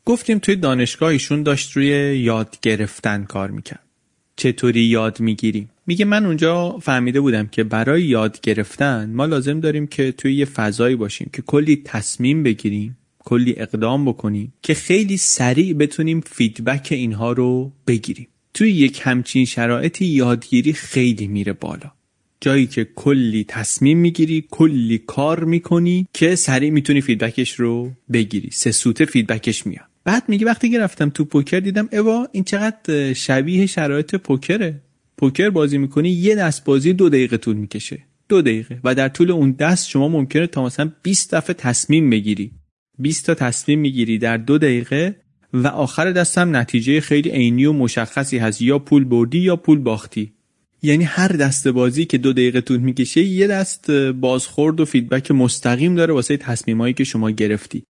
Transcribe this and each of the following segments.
گفتیم توی دانشگاه ایشون داشت روی یاد گرفتن کار میکرد. چطوری یاد میگیریم؟ میگه من اونجا فهمیده بودم که برای یاد گرفتن ما لازم داریم که توی یه فضایی باشیم که کلی تصمیم بگیریم، کلی اقدام بکنیم که خیلی سریع بتونیم فیدبک اینها رو بگیریم. توی یک همچین شرایطی یادگیری خیلی میره بالا. جایی که کلی تصمیم میگیری، کلی کار میکنی که سریع میتونی فیدبکش رو بگیری. 3 سوته فیدبکش میاد. بعد میگه وقتی که رفتم تو پوکر دیدم اوا این چقدر شبیه شرایط پوکره. پوکر بازی میکنی، یه دست بازی 2 دقیقه طول میکشه. 2 دقیقه و در طول اون دست شما ممکنه تا مثلا 20 دفعه تصمیم بگیری. 20 تا تصمیم میگیری در 2 دقیقه و آخر دست هم نتیجه خیلی عینی و مشخصی هست، یا پول بردی یا پول باختی. یعنی هر دست بازی که 2 دقیقه طول میکشه یه دست بازخورد و فیدبک مستقیم داره واسه تصمیمایی که شما گرفتی.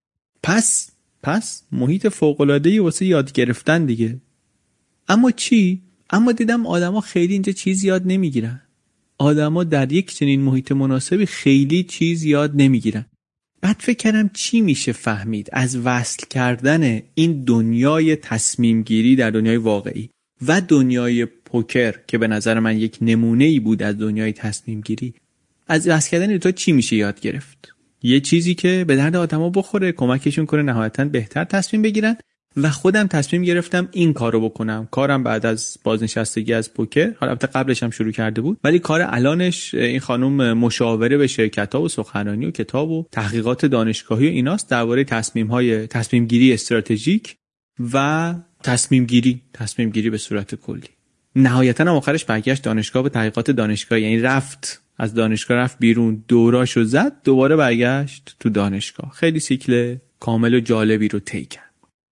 پس محیط فوق‌العاده‌ای واسه یاد گرفتن دیگه. اما چی؟ اما دیدم آدما خیلی اینجا چیز یاد نمیگیرن. آدما در یک چنین محیط مناسبی خیلی چیز یاد نمیگیرن. بعد فکر کردم چی میشه فهمید از وصل کردن این دنیای تصمیم گیری در دنیای واقعی و دنیای پوکر که به نظر من یک نمونه‌ای بود از دنیای تصمیم گیری. از وصل کردن تو چی میشه یاد گرفت؟ یه چیزی که به درد آدما بخوره، کمکشون کنه نهایتاً بهتر تصمیم بگیرن. و خودم تصمیم گرفتم این کارو بکنم. کارم بعد از بازنشستگی از پوکر، حالا البته قبلش هم شروع کرده بود، ولی کار الانش این خانم مشاوره به شرکت‌ها و سخنرانی و کتاب و تحقیقات دانشگاهی و ایناست درباره تصمیم گیری استراتژیک و تصمیم گیری به صورت کلی. نهایتاً هم آخرش برگشت دانشگاه به تحقیقات دانشگاهی، یعنی از دانشگاه رفت بیرون، دوراشو زد، دوباره برگشت تو دانشگاه. خیلی سیکل کامل و جالبی رو طی کرد.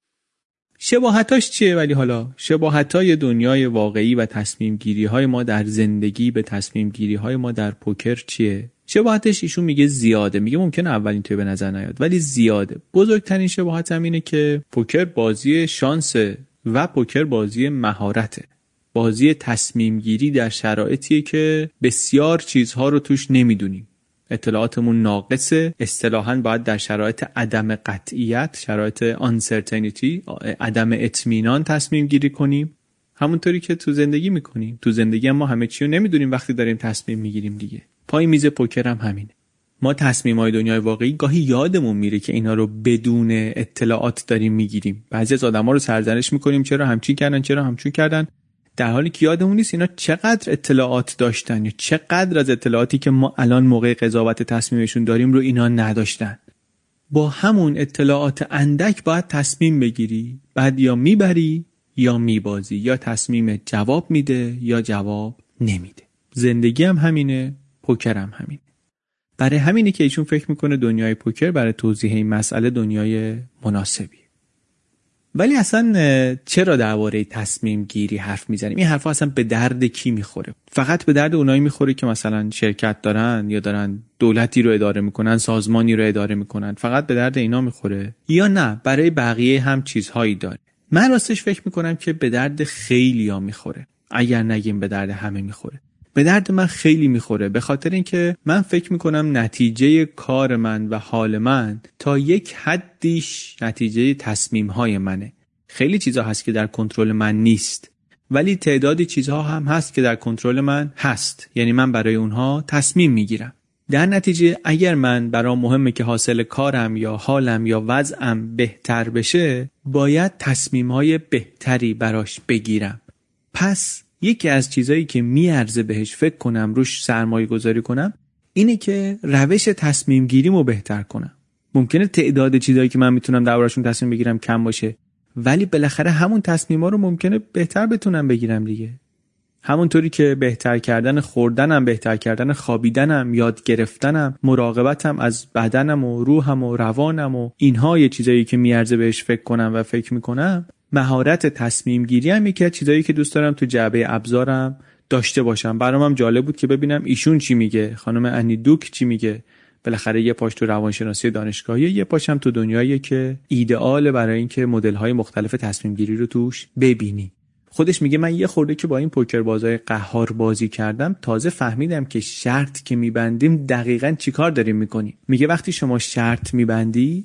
شباهتاش چیه؟ ولی حالا شباهتای دنیای واقعی و تصمیم گیری های ما در زندگی به تصمیم گیری های ما در پوکر چیه؟ شباهتش ایشون میگه زیاده. میگه ممکنه اولین توی به نظر نیاد ولی زیاده. بزرگترین شباهت هم اینه که پوکر بازی شانسه و پوکر بازی مهارته. بازی تصمیم گیری در شرایطیه که بسیار چیزها رو توش نمیدونیم. اطلاعاتمون ناقصه. اصطلاحاً باید در شرایط عدم قطعیت، شرایط uncertainty، عدم اطمینان تصمیم گیری کنیم. همونطوری که تو زندگی میکنیم. تو زندگی هم ما همه چی رو نمیدونیم وقتی داریم تصمیم میگیریم دیگه. پای میز پوکر هم همینه. ما تصمیم‌های دنیای واقعی گاهی یادمون میره که اینا رو بدون اطلاعات داریم میگیریم. بعضی از آدما رو سرزنش میکنیم چرا همچین کردن، در حالی که یادمون نیست اینا چقدر اطلاعات داشتن یا چقدر از اطلاعاتی که ما الان موقع قضاوت تصمیمشون داریم رو اینا نداشتن. با همون اطلاعات اندک باید تصمیم بگیری، بعد یا میبری یا میبازی، یا تصمیم جواب میده یا جواب نمیده. زندگی هم همینه، پوکر هم همینه. برای همینه که ایشون فکر میکنه دنیای پوکر برای توضیح این مسئله دنیای مناسبیه. ولی اصلا چرا درباره تصمیم گیری حرف میزنیم؟ این حرفا اصلا به درد کی میخوره؟ فقط به درد اونایی میخوره که مثلا شرکت دارن یا دارن دولتی رو اداره میکنن، سازمانی رو اداره میکنن؟ فقط به درد اینا میخوره یا نه برای بقیه هم چیزهایی داره؟ من راستش فکر میکنم که به درد خیلیا میخوره، اگر نگیم به درد همه میخوره. به درد من خیلی میخوره، به خاطر اینکه من فکر میکنم نتیجه کار من و حال من تا یک حدیش نتیجه تصمیم‌های منه. خیلی چیزا هست که در کنترل من نیست، ولی تعدادی چیزها هم هست که در کنترل من هست، یعنی من برای اونها تصمیم میگیرم. در نتیجه اگر من برام مهمه که حاصل کارم یا حالم یا وضعم بهتر بشه، باید تصمیم‌های بهتری براش بگیرم. پس یکی از چیزایی که میارزه بهش فکر کنم، روش سرمایه گذاری کنم، اینه که روش تصمیم گیریمو بهتر کنم. ممکنه تعداد چیزایی که من میتونم دربارشون تصمیم بگیرم کم باشه، ولی بالاخره همون تصمیما رو ممکنه بهتر بتونم بگیرم دیگه. همونطوری که بهتر کردن خوردنم، بهتر کردن خوابیدنم، یاد گرفتنم، مراقبتم از بدنم و روحم و روانم و اینها یه چیزایی که میارزه بهش فکر کنم و فکر میکنم، مهارت تصمیم گیری هم یکی از چیزایی که دوست دارم تو جعبه ابزارم داشته باشم. برام هم جالب بود که ببینم ایشون چی میگه، خانم انی دوک چی میگه. بالاخره یه پاش تو روانشناسی دانشگاهی، یه پاش هم تو دنیایی که ایدئاله برای اینکه مدل‌های مختلف تصمیم گیری رو توش ببینی. خودش میگه من یه خورده که با این پوکر بازای قهار بازی کردم، تازه فهمیدم که شرط که میبندیم دقیقاً چیکار داریم میکنیم. میگه وقتی شما شرط میبندی،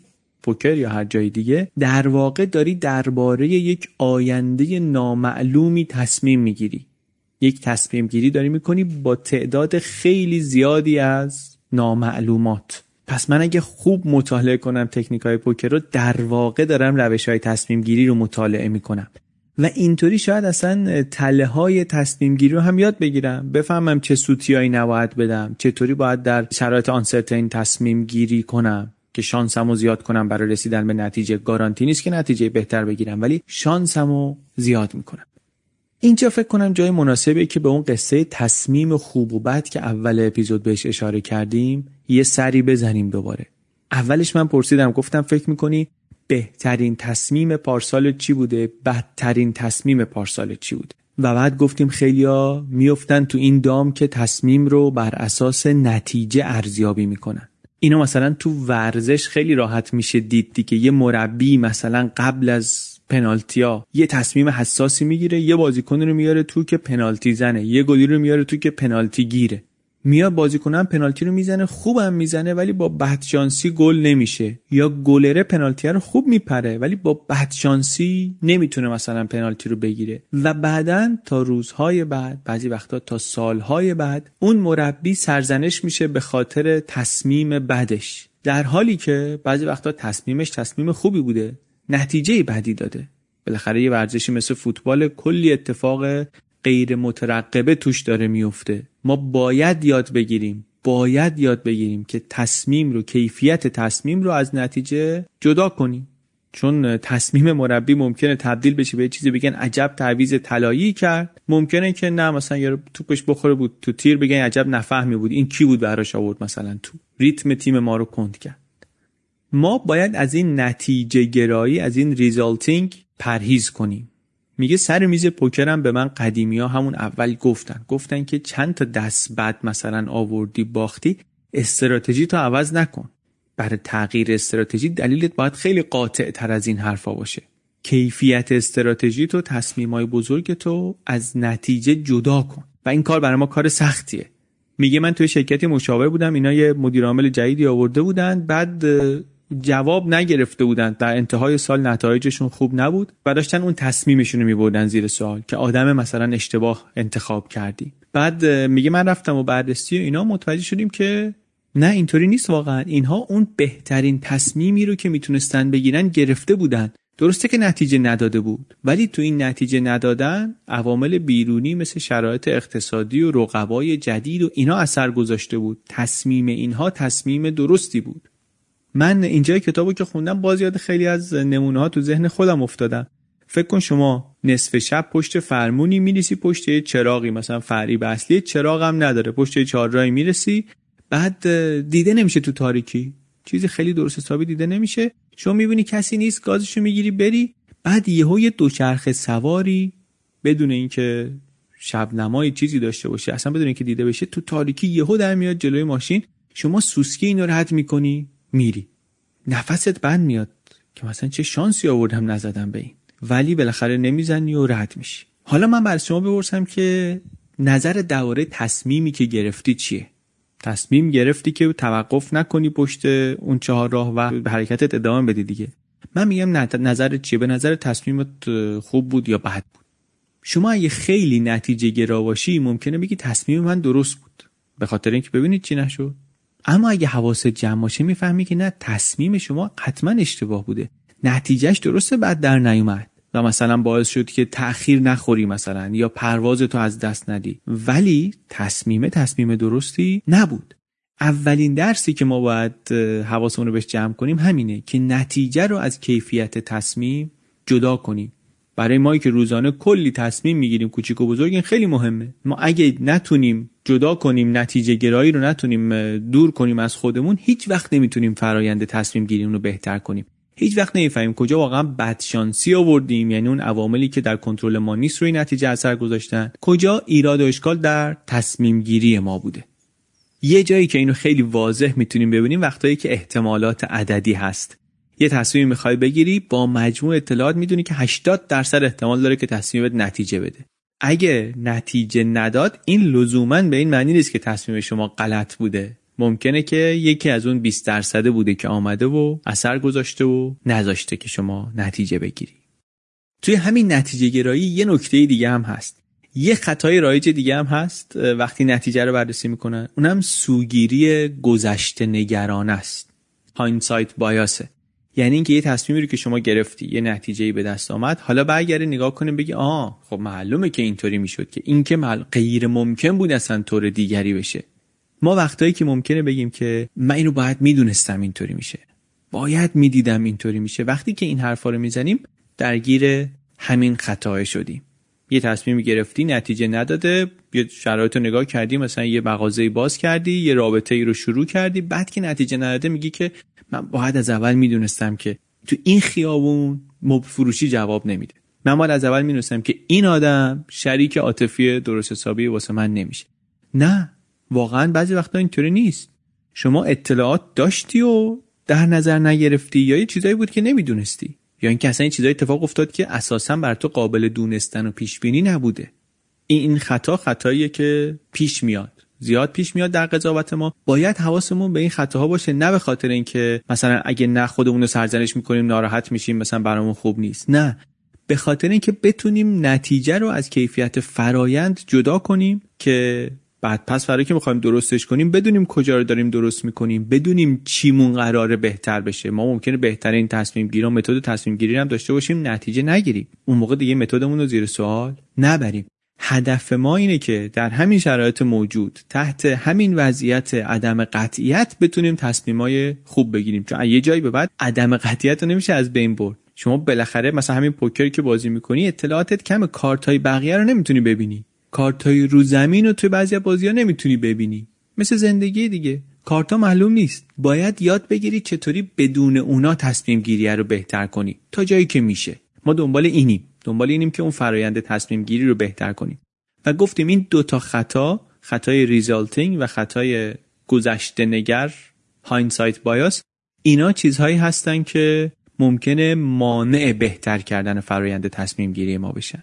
پوکر یا هر جای دیگه، در واقع داری درباره یک آینده نامعلومی تصمیم میگیری. یک تصمیم گیری داری میکنی با تعداد خیلی زیادی از نامعلومات. پس من اگه خوب مطالعه کنم تکنیک‌های پوکر رو، در واقع دارم روش‌های تصمیم گیری رو مطالعه میکنم و اینطوری شاید اصلا تله‌های تصمیم گیری رو هم یاد بگیرم، بفهمم چه سوتیایی نباید بدم، چطوری باید در شرایط آنسرتین تصمیم گیری کنم که شانسمو زیاد کنم برای رسیدن به نتیجه. گارانتی نیست که نتیجه بهتر بگیرم، ولی شانسمو زیاد میکنم. اینجا فکر کنم جای مناسبه که به اون قصه تصمیم خوب و بد که اول اپیزود بهش اشاره کردیم یه سری بزنیم دوباره. اولش من پرسیدم، گفتم فکر میکنی بهترین تصمیم پارسال چی بوده، بدترین تصمیم پارسال چی بوده؟ و بعد گفتیم خیلیا میافتن تو این دام که تصمیم رو بر اساس نتیجه ارزیابی میکنن. اینا مثلا تو ورزش خیلی راحت میشه دید دیگه. یه مربی مثلا قبل از پنالتیا یه تصمیم حساسی میگیره، یه بازیکن رو میاره تو که پنالتی زنه، یه گلی رو میاره تو که پنالتی گیره. میاد بازیکن هم پنالتی رو میزنه، خوبم میزنه ولی با بدشانسی گل نمیشه، یا گلره پنالتی رو خوب میپره ولی با بدشانسی نمیتونه مثلا پنالتی رو بگیره. و بعدن تا روزهای بعد، بعضی وقتا تا سالهای بعد، اون مربی سرزنش میشه به خاطر تصمیم بدش، در حالی که بعضی وقتا تصمیمش تصمیم خوبی بوده، نتیجه بدی داده. بالاخره یه ورزشی مثل فوتبال کلی اتفاق غیر مترقبه توش داره میفته. ما باید یاد بگیریم که تصمیم رو، کیفیت تصمیم رو از نتیجه جدا کنیم. چون تصمیم مربی ممکنه تبدیل بشه به چیزی بگن عجب تعویض طلایی کرد، ممکنه که نه مثلا یارو توپش بخوره بود تو تیر بگن عجب نفهمی بود، این کی بود براش آورد مثلا تو ریتم تیم ما رو کند کرد. ما باید از این نتیجه گرایی، از این ریزالتینگ پرهیز کنیم. میگه سر میز پوکرم به من قدیمی‌ها همون اول گفتن که چند تا دست بعد مثلا آوردی باختی، استراتژی تو عوض نکن. برای تغییر استراتژی دلیلت باید خیلی قاطع تر از این حرفا باشه. کیفیت استراتژی تو، تصمیمای بزرگ تو از نتیجه جدا کن. و این کار برای ما کار سختیه. میگه من توی شرکتی مشاور بودم، اینا یه مدیر عامل جدیدی آورده بودن، بعد جواب نگرفته بودن، در انتهای سال نتایجشون خوب نبود و داشتن اون تصمیمشون رو میبردن زیر سوال که آدم مثلا اشتباه انتخاب کردی. بعد میگه من رفتم و بررسی و اینا متوجه شدیم که نه، اینطوری نیست واقعا. اینها اون بهترین تصمیمی رو که میتونستن بگیرن گرفته بودن. درسته که نتیجه نداده بود، ولی تو این نتیجه ندادن عوامل بیرونی مثل شرایط اقتصادی و رقبای جدید و اینا اثر گذاشته بود. تصمیم اینها تصمیم درستی بود. من اینجای کتابو که خوندم باز یاد خیلی از نمونه ها تو ذهن خودم افتادم. فکر کن شما نصف شب پشت فرمونی میرسی، پشت یه چراغی، مثلا فریب اصلی چراغ هم نداره، پشت یه چهارراهی میرسی، بعد دیده نمیشه تو تاریکی، چیزی خیلی درست حسابی دیده نمیشه، شما میبینی کسی نیست، گازشو میگیری بری، بعد یهو یه دوچرخه سواری بدون اینکه شبنمایی چیزی داشته باشه، اصلا بدون اینکه دیده بشه، تو تاریکی یهو در میاد جلوی ماشین، شما سوسکی اینو رد میکنی میری، نفست بند میاد که مثلا چه شانسی آوردم نزدم به این، ولی بالاخره نمیزنی و رد میشی. حالا من برای شما بپرسم که نظر درباره تصمیمی که گرفتی چیه؟ تصمیم گرفتی که توقف نکنی پشت اون چهارراه و به حرکتت ادامه بدی دیگه. من میگم نظرت چیه؟ به نظر تصمیمت خوب بود یا بد بود؟ شما اگه خیلی نتیجه گرا باشی ممکنه بگی تصمیم من درست بود، به خاطر اینکه ببینید چی نشد. اما اگه حواست جمع باشه میفهمی که نه، تصمیم شما حتما اشتباه بوده، نتیجهش درسته بعد در نیومد و مثلا باعث شد که تأخیر نخوری مثلا یا پروازتو از دست ندی، ولی تصمیم درستی نبود. اولین درسی که ما باید حواسمون رو بهش جمع کنیم همینه که نتیجه رو از کیفیت تصمیم جدا کنیم. برای ما که روزانه کلی تصمیم میگیریم کوچیک و بزرگ، این خیلی مهمه. ما اگه نتونیم جدا کنیم، نتیجه گرایی رو نتونیم دور کنیم از خودمون، هیچ وقت نمیتونیم فرایند تصمیم گیری رو بهتر کنیم. هیچ وقت نمیفهمیم کجا واقعا بدشانسی آوردیم، یعنی اون عواملی که در کنترل ما نیست روی نتیجه اثر گذاشتن، کجا ایراد و اشکال در تصمیم گیری ما بوده. یه جایی که اینو خیلی واضح میتونیم ببینیم وقتایی که احتمالات عددی هست. یه تصمیم میخوای بگیری، با مجموع اطلاعات میدونی که 80% احتمال داره که تصمیمت نتیجه بده. اگه نتیجه نداد، این لزوماً به این معنی نیست که تصمیم شما غلط بوده. ممکنه که یکی از اون 20% بوده که آمده و اثر گذاشته و نذاشته که شما نتیجه بگیری. توی همین نتیجه گرایی یه نکته دیگه هم هست. یه خطای رایج دیگه هم هست وقتی نتیجه رو بررسی میکنن، اونم سوگیری گذشته نگرانه است. هایندسایت بایاسه. یعنی اینکه یه تصمیمی رو که شما گرفتی، یه نتیجه‌ای به دست آمد، حالا برگردی نگاه کنی بگی خب معلومه که اینطوری میشد، که این که غیر ممکن بود اصلا طور دیگری بشه. ما وقتایی که ممکنه بگیم که من اینو باید میدونستم اینطوری میشه، باید میدیدم اینطوری میشه، وقتی که این حرفا رو میزنیم درگیر همین خطا شدیم. یه تصمیمی گرفتی، نتیجه نداده، یه شرایط رو نگاه کردی، مثلا یه مغازه‌ای باز کردی، یه رابطه‌ای رو شروع کردی، بعد که نتیجه نداده میگی که من باید از اول میدونستم که تو این خیابون مبل فروشی جواب نمیده. من باید از اول میدونستم که این آدم شریک عاطفی درست حسابی واسه من نمیشه. نه، واقعا بعضی وقتا اینطوری نیست. شما اطلاعات داشتی و در نظر نگرفتی، یا یه چیزایی بود که نمیدونستی، یا اینکه اصلا این چیزای اتفاق افتاد که اساسا بر تو قابل دونستن و پیش بینی نبوده. این خطاییه که پیش میاد، زیاد پیش میاد در قضاوت ما. باید حواسمون به این خطاها باشه، نه به خاطر اینکه مثلا اگه نه خودمون رو سرزنش میکنیم ناراحت میشیم مثلا برامون خوب نیست، نه، به خاطر اینکه بتونیم نتیجه رو از کیفیت فرایند جدا کنیم، که بعد پس فرایی که میخوایم درستش کنیم بدونیم کجا رو داریم درست میکنیم، بدونیم چیمون قراره بهتر بشه. ما ممکنه بهترین تصمیم گیری و متد تصمیم گیری هم داشته باشیم، نتیجه نگیریم، اون موقع دیگه متدمون رو زیر سوال نبریم. هدف ما اینه که در همین شرایط موجود، تحت همین وضعیت عدم قطعیت، بتونیم تصمیمای خوب بگیریم، چون یه جایی به بعد عدم قطعیت رو نمیشه از بین برد. شما بالاخره مثلا همین پوکری که بازی میکنی اطلاعاتت کمه، کارتای بقیه رو نمیتونی ببینی، کارتای رو زمین رو توی بعضی بازی‌ها نمیتونی ببینی. مثل زندگی دیگه، کارتا معلوم نیست. باید یاد بگیری چطوری بدون اونا تصمیم گیری رو بهتر کنی تا جایی که میشه. ما دنبال اینیم که اون فرایند تصمیم گیری رو بهتر کنیم. و گفتیم این دوتا خطای ریزالتینگ و خطای گذشته نگر، هایندسایت بایاس، اینا چیزهایی هستن که ممکنه مانع بهتر کردن فرایند تصمیم گیری ما بشن.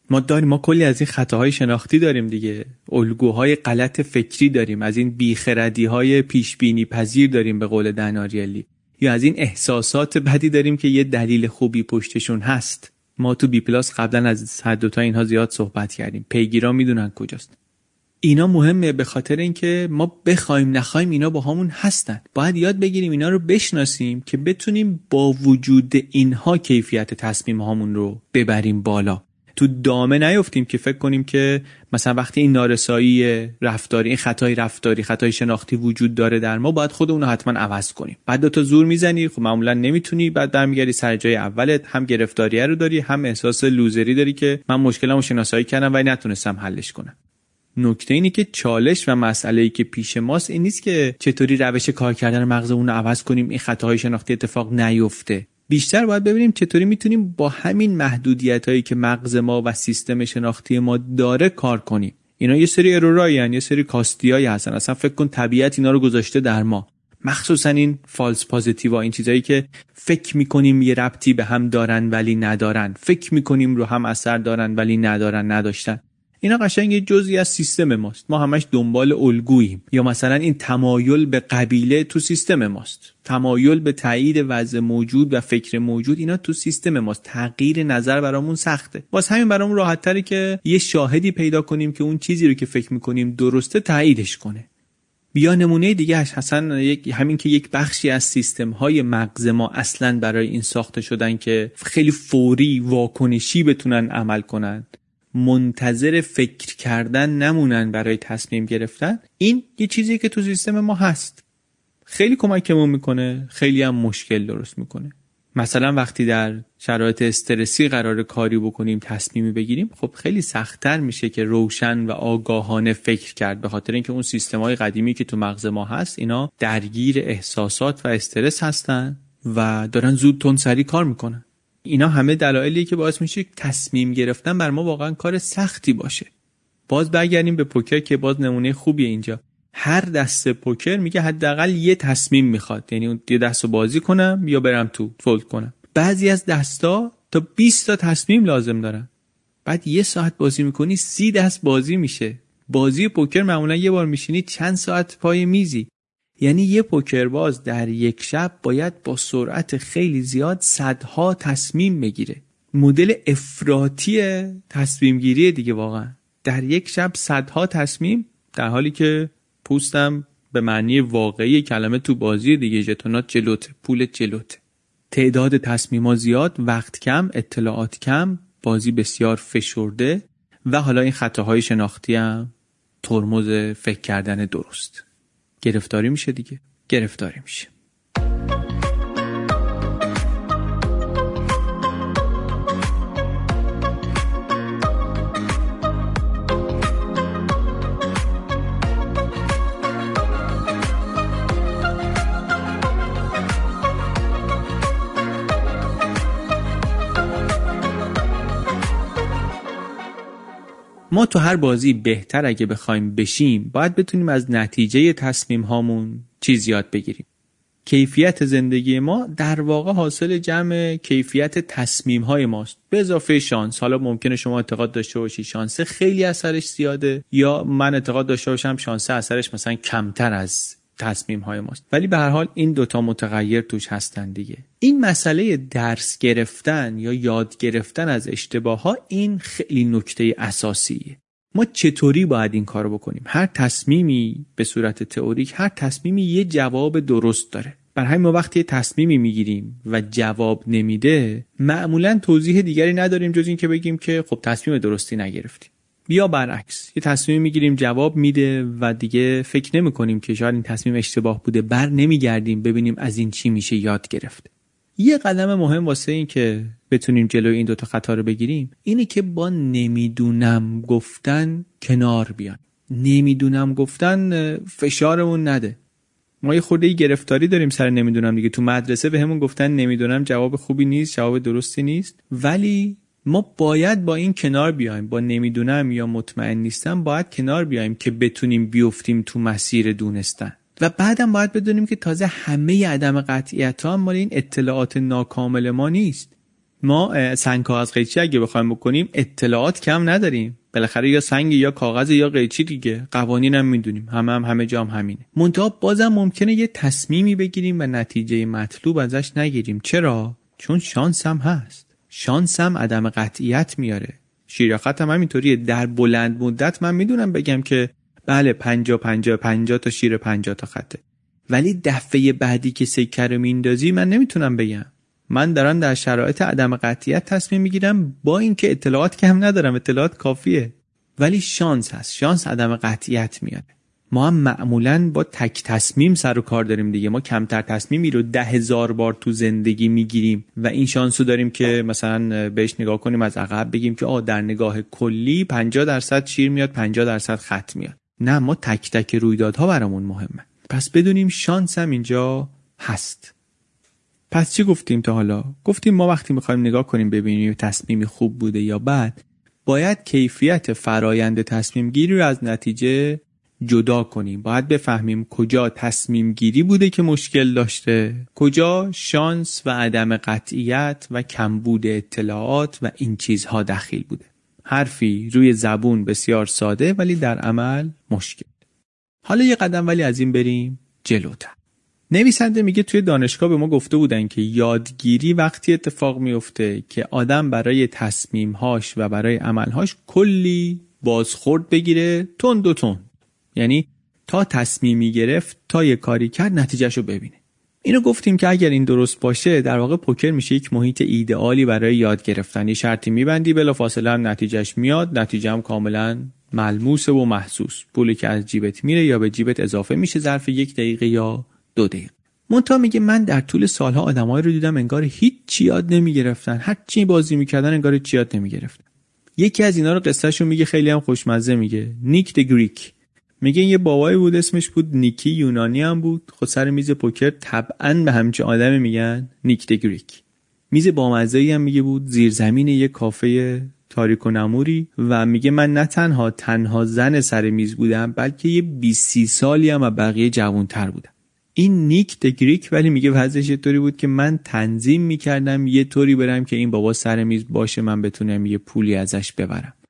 ما کلی از این خطاهای شناختی داریم دیگه، الگوهای غلط فکری داریم، از این بیخردی‌های پیش بینی پذیر داریم به قول دن آریلی، یا از این احساسات بدی داریم که یه دلیل خوبی پشتشون هست. ما تو بی پلاس قبلا از هر دوتا اینها زیاد صحبت کردیم، پیگیران میدونن کجاست. اینا مهمه به خاطر اینکه ما بخوایم نخوایم اینا با همون هستن. باید یاد بگیریم اینا رو بشناسیم که بتونیم با وجود اینها کیفیت تصمیم هامون رو ببریم بالا. تو دامه نیفتیم که فکر کنیم که مثلا وقتی این نارسایی رفتاری، این خطای رفتاری، خطای شناختی وجود داره در ما، باید خودمون رو حتما عوض کنیم. بعد دو تا زور میزنی، خب معمولا نمیتونی، بعد برمیگردی سر جای اولت، هم گرفتاریه رو داری، هم احساس لوزری داری که من مشکلمو شناسایی کردم ولی نتونستم حلش کنم. نکته اینه که چالش و مسئله‌ای که پیش ماست این نیست که چطوری روش کار کردن مغزمون رو عوض کنیم این خطاهای شناختی اتفاق نیفته. بیشتر باید ببینیم چطوری میتونیم با همین محدودیتایی که مغز ما و سیستم شناختی ما داره کار کنیم. اینا یه سری ارورایی هستن، یه سری کاستیایی هستن. اصلا فکر کن طبیعت اینا رو گذاشته در ما. مخصوصا این فالس پوزیتیو، این چیزایی که فکر میکنیم یه ربطی به هم دارن ولی ندارن، فکر میکنیم رو هم اثر دارن ولی نداشتن. اینا قشنگ یه جزئی از سیستم ماست. ما همش دنبال الگوییم. یا مثلا این تمایل به قبیله تو سیستم ماست، تمایل به تایید وضع موجود و فکر موجود، اینا تو سیستم ماست. تغییر نظر برامون سخته. واسه همین برامون راحت تره که یه شاهدی پیدا کنیم که اون چیزی رو که فکر میکنیم درسته تاییدش کنه. بیا نمونه دیگه حسن همین که یک بخشی از سیستم های مغز ما اصلا برای این ساخته شدن که خیلی فوری واکنشی بتونن عمل کنن، منتظر فکر کردن نمونن برای تصمیم گرفتن. این یه چیزی که تو سیستم ما هست، خیلی کمکمون میکنه، خیلی هم مشکل درست میکنه. مثلا وقتی در شرایط استرسی قرار کاری بکنیم، تصمیمی بگیریم، خب خیلی سخت‌تر میشه که روشن و آگاهانه فکر کرد، به خاطر اینکه اون سیستم‌های قدیمی که تو مغز ما هست اینا درگیر احساسات و استرس هستن و دارن زود تندسری کار میکنن. اینا همه دلایلیه که باعث میشه تصمیم گرفتن بر ما واقعا کار سختی باشه. باز برگردیم به پوکر که باز نمونه خوبیه اینجا. هر دست پوکر میگه حداقل یه تصمیم میخواد، یعنی یه دستو بازی کنم یا برم تو فولد کنم. بعضی از دستا تا 20 تا تصمیم لازم دارن. بعد یه ساعت بازی میکنی 30 دست بازی میشه. بازی پوکر معمولا یه بار میشینی چند ساعت پای میزی. یعنی یه پوکرباز در یک شب باید با سرعت خیلی زیاد صدها تصمیم بگیره. مدل افراطی تصمیم گیری دیگه، واقعا در یک شب صدها تصمیم، در حالی که پوستم به معنی واقعی کلمه تو بازی دیگه، ژتونات جلوته، پول جلوته. تعداد تصمیم‌ها زیاد، وقت کم، اطلاعات کم، بازی بسیار فشرده و حالا این خطاهای شناختی هم ترمز فکر کردن درست. گرفتاری میشه دیگه، گرفتاری میشه. ما تو هر بازی بهتر اگه بخوایم بشیم باید بتونیم از نتیجه تصمیم هامون چیز یاد بگیریم. کیفیت زندگی ما در واقع حاصل جمع کیفیت تصمیم های ماست به اضافه شانس. حالا ممکنه شما اعتقاد داشته باشی شانس خیلی اثرش زیاده، یا من اعتقاد داشته باشم شانس اثرش مثلا کمتر از تصمیم های ماست، ولی به هر حال این دوتا متغیر توش هستن دیگه. این مسئله درس گرفتن یا یاد گرفتن از اشتباه ها، این خیلی نکته اساسیه. ما چطوری باید این کارو بکنیم؟ هر تصمیمی به صورت تئوریک، هر تصمیمی یه جواب درست داره. برای همین ما وقتی تصمیمی میگیریم و جواب نمیده، معمولا توضیح دیگری نداریم جز این که بگیم که خب تصمیم درستی نگرفتیم. یا برعکس، یه تصمیم میگیریم جواب میده و دیگه فکر نمی کنیم که شاید این تصمیم اشتباه بوده، بر نمیگردیم ببینیم از این چی میشه یاد گرفت. یه قدم مهم واسه این که بتونیم جلوی این دوتا خطا رو بگیریم اینه که با نمیدونم گفتن کنار بیان. نمیدونم گفتن فشارمون نده. ما یه خورده گرفتاری داریم سر نمیدونم دیگه. تو مدرسه به همون گفتن نمیدونم جواب خوبی نیست، جواب درستی نیست، ولی ما باید با این کنار بیایم. با نمیدونم یا مطمئن نیستم باید کنار بیایم که بتونیم بیفتیم تو مسیر دونستن. و بعدم باید بدونیم که تازه همه عدم قطعیت ها مال این اطلاعات ناکامل ما نیست. ما سنگ کاغذ قیچی اگه بخوایم بکنیم اطلاعات کم نداریم، بالاخره یا سنگ یا کاغذ یا قیچی دیگه. قوانین هم میدونیم، همه جام همینه. منتها بازم ممکنه یه تصمیمی بگیریم و نتیجه مطلوب ازش نگیریم. چرا؟ چون شانس هم هست. شانس هم عدم قطعیت میاره. شیرخط هم همینطوریه. در بلند مدت من میدونم بگم که بله 50 تا شیر 50 تا خطه، ولی دفعه بعدی که سکه رو میندازی من نمیتونم بگم. من دارم در شرایط عدم قطعیت تصمیم میگیرم با اینکه اطلاعات کم ندارم، اطلاعات کافیه، ولی شانس هست. شانس عدم قطعیت میاره. ما هم معمولاً با تک تصمیم سر و کار داریم دیگه. ما کمتر تصمیمی رو 10,000 بار تو زندگی میگیریم و این شانس رو داریم که مثلا بهش نگاه کنیم از عقب بگیم که در نگاه کلی 50% شیر میاد، 50% خط میاد. نه، ما تک تک رویدادها برامون مهمه. پس بدونیم شانس هم اینجا هست. پس چی گفتیم تا حالا؟ گفتیم ما وقتی میخوایم نگاه کنیم ببینیم تصمیمی خوب بوده یا بد، باید کیفیت فرایند تصمیم گیری رو از نتیجه جدا کنیم. باید بفهمیم کجا تصمیم گیری بوده که مشکل داشته، کجا شانس و عدم قطعیت و کمبود اطلاعات و این چیزها دخیل بوده. حرفی روی زبون بسیار ساده ولی در عمل مشکل. حالا یه قدم ولی از این بریم جلوتر. نویسنده میگه توی دانشگاه به ما گفته بودن که یادگیری وقتی اتفاق میفته که آدم برای تصمیمهاش و برای عملهاش کلی بازخورد بگیره تند و تند. یعنی تا تصمیمی گرفت، تا یه کاری کرد، نتیجهشو ببینه. اینو گفتیم که اگر این درست باشه در واقع پوکر میشه یک محیط ایدئالی برای یاد گرفتن. یه شرطی میبندی بلافاصله هم نتیجهش میاد، نتیجه هم کاملا ملموس و محسوس. پولی که از جیبت میره یا به جیبت اضافه میشه ظرف 1 دقیقه یا 2 دقیقه. منتها میگه من در طول سالها آدمایی رو دیدم انگار هیچ چی یاد نمیگرفتن، هر چی بازی میکردن انگار هیچ چی یاد نمیگرفتن. یکی از اینا رو قصهشو میگه، خیلی هم خوشمزه میگه. نیک د گریک. میگه یه بابایی بود اسمش بود نیکی، یونانی هم بود. خود سر میز پوکر طبعاً به همچین آدمی میگن نیک د گریک. میز بامزه‌ای هم میگه بود زیر زمین یه کافه تاریک و نموری و میگه من نه تنها زن سر میز بودم بلکه یه 20 سالی هم از بقیه جوان‌تر بودم. این نیک د گریک ولی میگه وضعش یه طوری بود که من تنظیم میکردم یه طوری برم که این بابا سر میز باشه، من بتونم یه پولی ازش ببرم.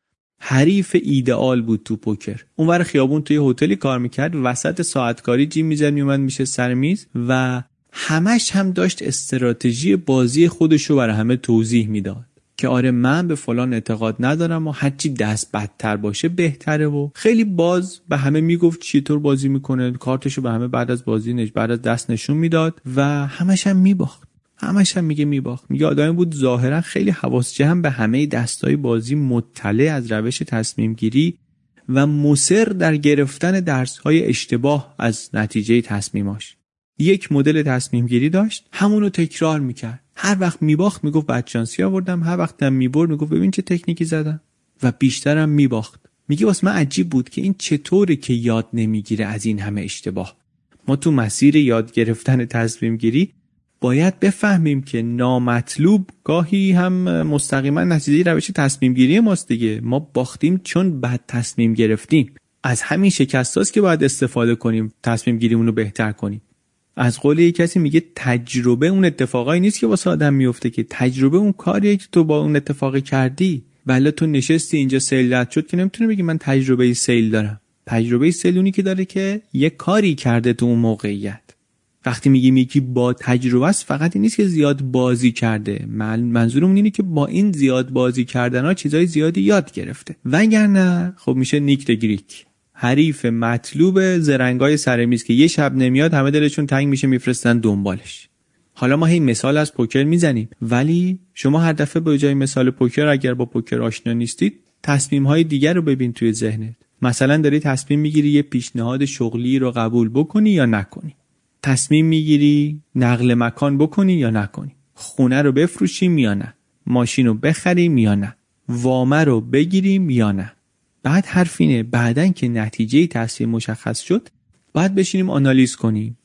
حریف ایدئال بود تو پوکر. اونور خیابون توی هتلی کار میکرد، وسط ساعت کاری جیم میزد میومد میشه سر میز و همش هم داشت استراتژی بازی خودشو برای همه توضیح میداد که آره من به فلان اعتقاد ندارم و هرچی دست بدتر باشه بهتره و خیلی باز به همه میگفت چطور بازی میکنه، کارتشو به همه بعد از بازی بعد از دست نشون میداد و همش هم میباخت. همش هم میگه آدمی بود ظاهرا خیلی حواس جمع به همه دستای بازی، مطلع از روش تصمیم گیری و مصر در گرفتن درس‌های اشتباه از نتیجه تصمیماش. یک مدل تصمیم گیری داشت، همونو تکرار میکرد. هر وقت میباخت میگفت بدشانسی آوردم، هر وقت هم میبرد میگفت ببین چه تکنیکی زدم و بیشترم میباخت. میگه واسه من عجیب بود که این چطوره که یاد نمیگیره از این همه اشتباه. ما تو مسیر یاد گرفتن تصمیم گیری باید بفهمیم که نامطلوب گاهی هم مستقیما نتیجه روش تصمیم گیری ماست دیگه. ما باختیم چون بد تصمیم گرفتیم. از همین شکستاست که باید استفاده کنیم، تصمیم گیریمون رو بهتر کنیم. از قول یک کسی میگه تجربه اون اتفاقایی نیست که واسه آدم میفته، که تجربه اون کاریه که تو با اون اتفاق کردی. ولی تو نشستی اینجا سیل رد شد که نمیتونه بگی من تجربه سیل دارم. تجربه سیل اونی که داره که یه کاری کرده تو اون موقعیت. وقتی میگیم یکی با تجربه است، فقط این نیست که زیاد بازی کرده، منظورم اینه که با این زیاد بازی کردن ها چیزای زیادی یاد گرفته. وگرنه خب میشه نیک د گریک، حریف مطلوب زرنگای سر میز که یه شب نمیاد همه دلشون تنگ میشه میفرستن دنبالش. حالا ما این مثال از پوکر میزنیم، ولی شما هر دفعه به جای مثال پوکر اگر با پوکر آشنا نیستید تصمیم‌های دیگر رو ببین توی ذهنت. مثلا داری تصمیم میگیری یه پیشنهاد شغلی رو قبول بکنی یا نکنی، تصمیم میگیری نقل مکان بکنی یا نکنی، خونه رو بفروشیم یا نه، ماشین رو بخریم یا نه، وامه رو بگیریم یا نه. بعد حرف اینه بعدن که نتیجه تصمیم مشخص شد باید بشینیم آنالیز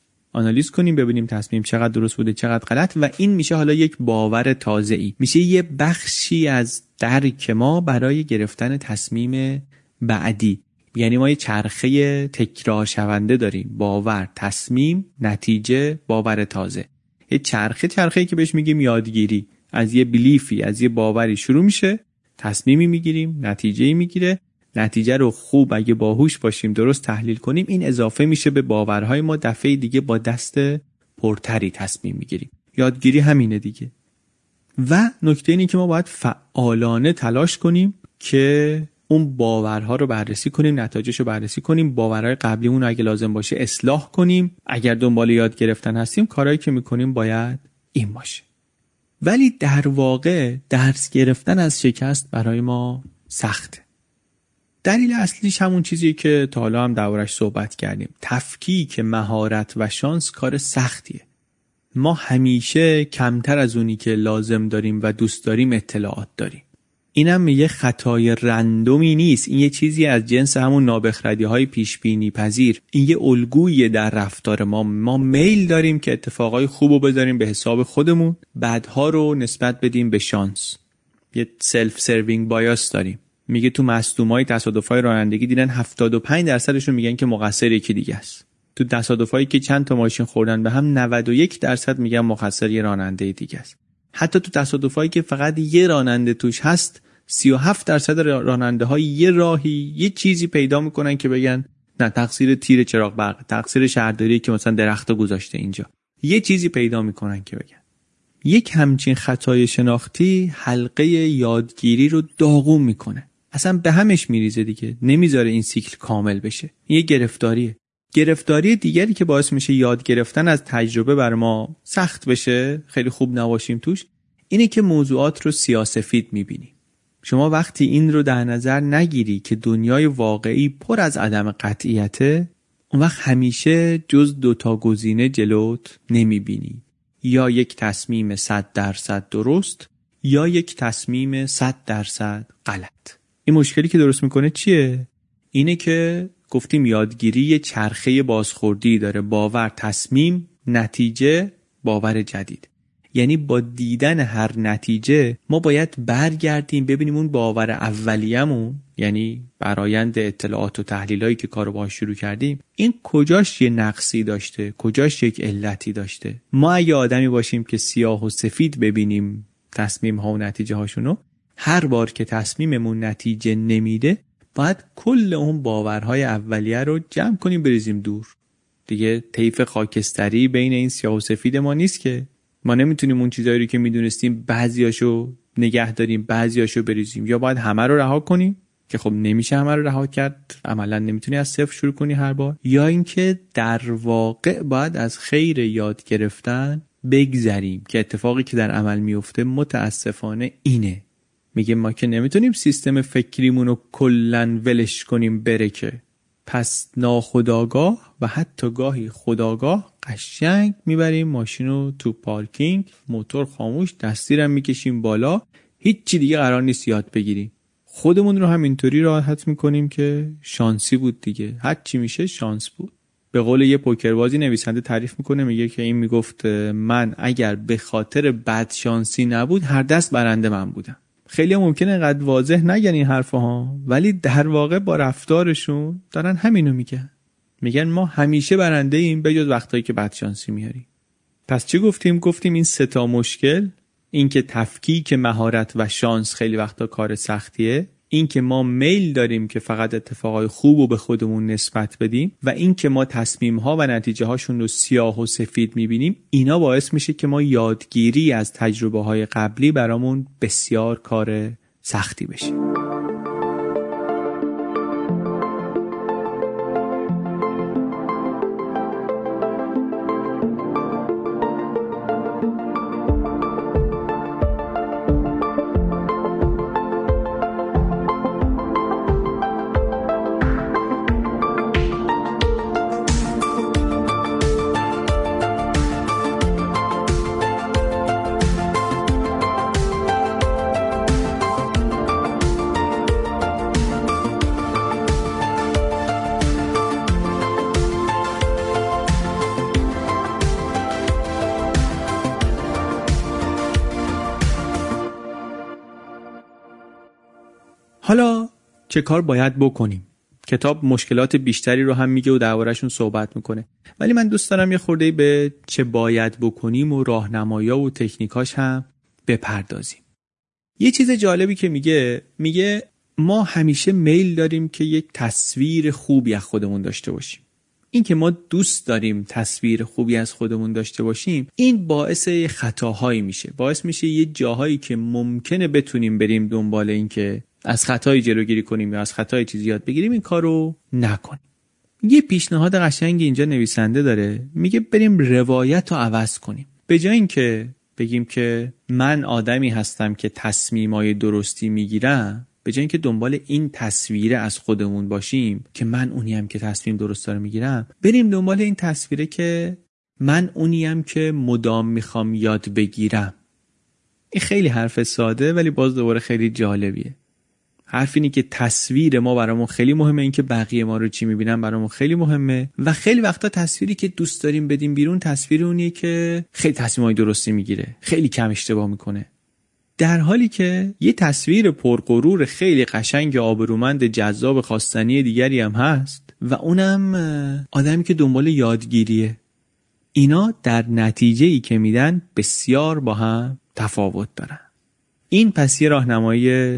کنیم ببینیم تصمیم چقدر درست بوده چقدر غلط، و این میشه حالا یک باور تازه‌ای، میشه یه بخشی از درک ما برای گرفتن تصمیم بعدی. یعنی ما یه چرخه تکرار شونده داریم: باور، تصمیم، نتیجه، باور تازه. یه چرخه‌ای که بهش میگیم یادگیری. از یه بلیفی، از یه باوری شروع میشه، تصمیمی میگیریم، نتیجه‌ای میگیره، نتیجه رو خوب اگه باهوش باشیم درست تحلیل کنیم، این اضافه میشه به باورهای ما، دفعه دیگه با دست پرتری تصمیم میگیریم. یادگیری همینه دیگه. و نکته اینه که ما باید فعالانه تلاش کنیم که اون باورها رو بررسی کنیم، نتایجش رو بررسی کنیم، باورهای قبلیمون رو اگه لازم باشه اصلاح کنیم. اگر دنبال یاد گرفتن هستیم کارهایی که میکنیم باید این باشه. ولی در واقع درس گرفتن از شکست برای ما سخته. دلیل اصلیش همون چیزی که تا حالا هم دربارش صحبت کردیم: تفکیک مهارت و شانس کار سختیه. ما همیشه کمتر از اونی که لازم داریم و دوست داریم اطلاعات داریم. اینم یه خطای رندومی نیست، این یه چیزی از جنس همون نابخردی‌های پیش‌بینی پذیر. این یه الگویی در رفتار ما میل داریم که اتفاقای خوبو بذاریم به حساب خودمون، بعدها رو نسبت بدیم به شانس. یه سلف سروینگ بایاس داریم. میگه تو مصدومای تصادفای رانندگی دیدن 75% میگن که مقصر یکی دیگه است. تو تصادفایی که چند تا ماشین خوردن به هم 91% میگن مقصر یه راننده دیگه است. حتی تو تصادفایی که فقط یه راننده توش هست 37% راننده ها یه راهی یه چیزی پیدا میکنن که بگن نه تقصیر تیر چراغ برق، تقصیر شهرداری که مثلا درختو گذاشته اینجا، یه چیزی پیدا میکنن که بگن. یک همچین خطای شناختی حلقه یادگیری رو داغون میکنه، اصلا به همش میریزه دیگه، نمیذاره این سیکل کامل بشه. یه گرفتاری دیگری که باعث میشه یاد گرفتن از تجربه بر ما سخت بشه، خیلی خوب نباشیم توش، اینه که موضوعات رو سیاه‌سفید میبینی. شما وقتی این رو در نظر نگیری که دنیای واقعی پر از عدم قطعیته، اون وقت همیشه جز 2 گزینه جلوت نمیبینی: یا یک تصمیم 100% درست یا یک تصمیم 100% غلط. این مشکلی که درست میکنه چیه؟ اینه که گفتیم یادگیری یه چرخه بازخوردی داره: باور، تصمیم، نتیجه، باور جدید. یعنی با دیدن هر نتیجه ما باید برگردیم ببینیم اون باور اولیه‌مون، یعنی برآیند اطلاعات و تحلیلایی که کارو باهاش شروع کردیم، این کجاش یه نقصی داشته، کجاش یک علتی داشته. ما اگه آدمی باشیم که سیاه و سفید ببینیم تصمیم ها و نتیجه هاشونو، هر بار که تصمیممون نتیجه نمیده باید کل اون باورهای اولیه رو جمع کنیم بریزیم دور. دیگه طیف خاکستری بین این سیاه و سفید ما نیست که ما نمیتونیم اون چیزایی رو که میدونستیم بعضیاشو نگه داریم بعضیاشو بریزیم، یا باید همه رو رها کنیم که خب نمیشه همه رو رها کرد، عملا نمیتونی از صفر شروع کنی هر بار، یا اینکه در واقع باید از خیر یاد گرفتن بگذریم که اتفاقی که در عمل میفته متاسفانه اینه. میگه ما که نمیتونیم سیستم فکریمون رو کلن ولش کنیم بره که، پس ناخودآگاه و حتی گاهی خودآگاه قشنگ میبریم ماشین رو تو پارکینگ، موتور خاموش، دستیرم میکشیم بالا، هیچی دیگه قرار نیست یاد بگیریم. خودمون رو هم اینطوری راحت میکنیم که شانسی بود دیگه، هر چی میشه شانس بود. به قول یه پوکربازی نویسنده تعریف میکنه، میگه که این میگفت من اگر به خاطر بد شانسی نبود هر دست برنده من بودم. خیلی ممکنه قد واضح نگن این حرفها، ولی در واقع با رفتارشون دارن همینو میگن. میگن ما همیشه برنده ایم به جز وقتایی که بد شانسی میاریم. پس چی گفتیم؟ گفتیم این سه تا مشکل، این که تفکیک مهارت و شانس خیلی وقتا کار سختیه، این که ما میل داریم که فقط اتفاقای خوب رو به خودمون نسبت بدیم، و این که ما تصمیم‌ها و نتیجه هاشون رو سیاه و سفید میبینیم، اینا باعث میشه که ما یادگیری از تجربه‌های قبلی برامون بسیار کار سختی بشه. حالا چه کار باید بکنیم؟ کتاب مشکلات بیشتری رو هم میگه و درباره‌شون صحبت میکنه، ولی من دوست دارم یه خورده به چه باید بکنیم و راهنمایا و تکنیکاش هم بپردازیم. یه چیز جالبی که میگه ما همیشه میل داریم که یک تصویر خوبی از خودمون داشته باشیم. این که ما دوست داریم تصویر خوبی از خودمون داشته باشیم، این باعث خطاهایی میشه. باعث میشه یه جاهایی که ممکنه بتونیم بریم دنبال این که از خطای جلوگیری کنیم یا از خطای چیزی یاد بگیریم، این کارو نکنیم. یه پیشنهاد قشنگی اینجا نویسنده داره، میگه بریم روایت رو عوض کنیم. به جای اینکه بگیم که من آدمی هستم که تصمیمای درستی میگیرم، به جای اینکه دنبال این تصویره از خودمون باشیم که من اونیم که تصمیم درست رو میگیرم، بریم دنبال این تصویره که من اونیم که مدام میخوام یاد بگیرم. این خیلی حرف ساده ولی باز دوباره خیلی جالبیه. حرف اینی که تصویر ما برامون خیلی مهمه، این که بقیه ما رو چی میبینن برامون خیلی مهمه، و خیلی وقتا تصویری که دوست داریم بدیم بیرون تصویر اونیه که خیلی تصمیمای درستی میگیره، خیلی کم اشتباه میکنه. در حالی که یه تصویر پرغرور خیلی قشنگ آبرومند جذاب خواستنی دیگری هم هست و اونم آدمی که دنبال یادگیریه. اینا در نتیجه‌ای که میدن بسیار با هم تفاوت دارن. این پس یه راهنمایی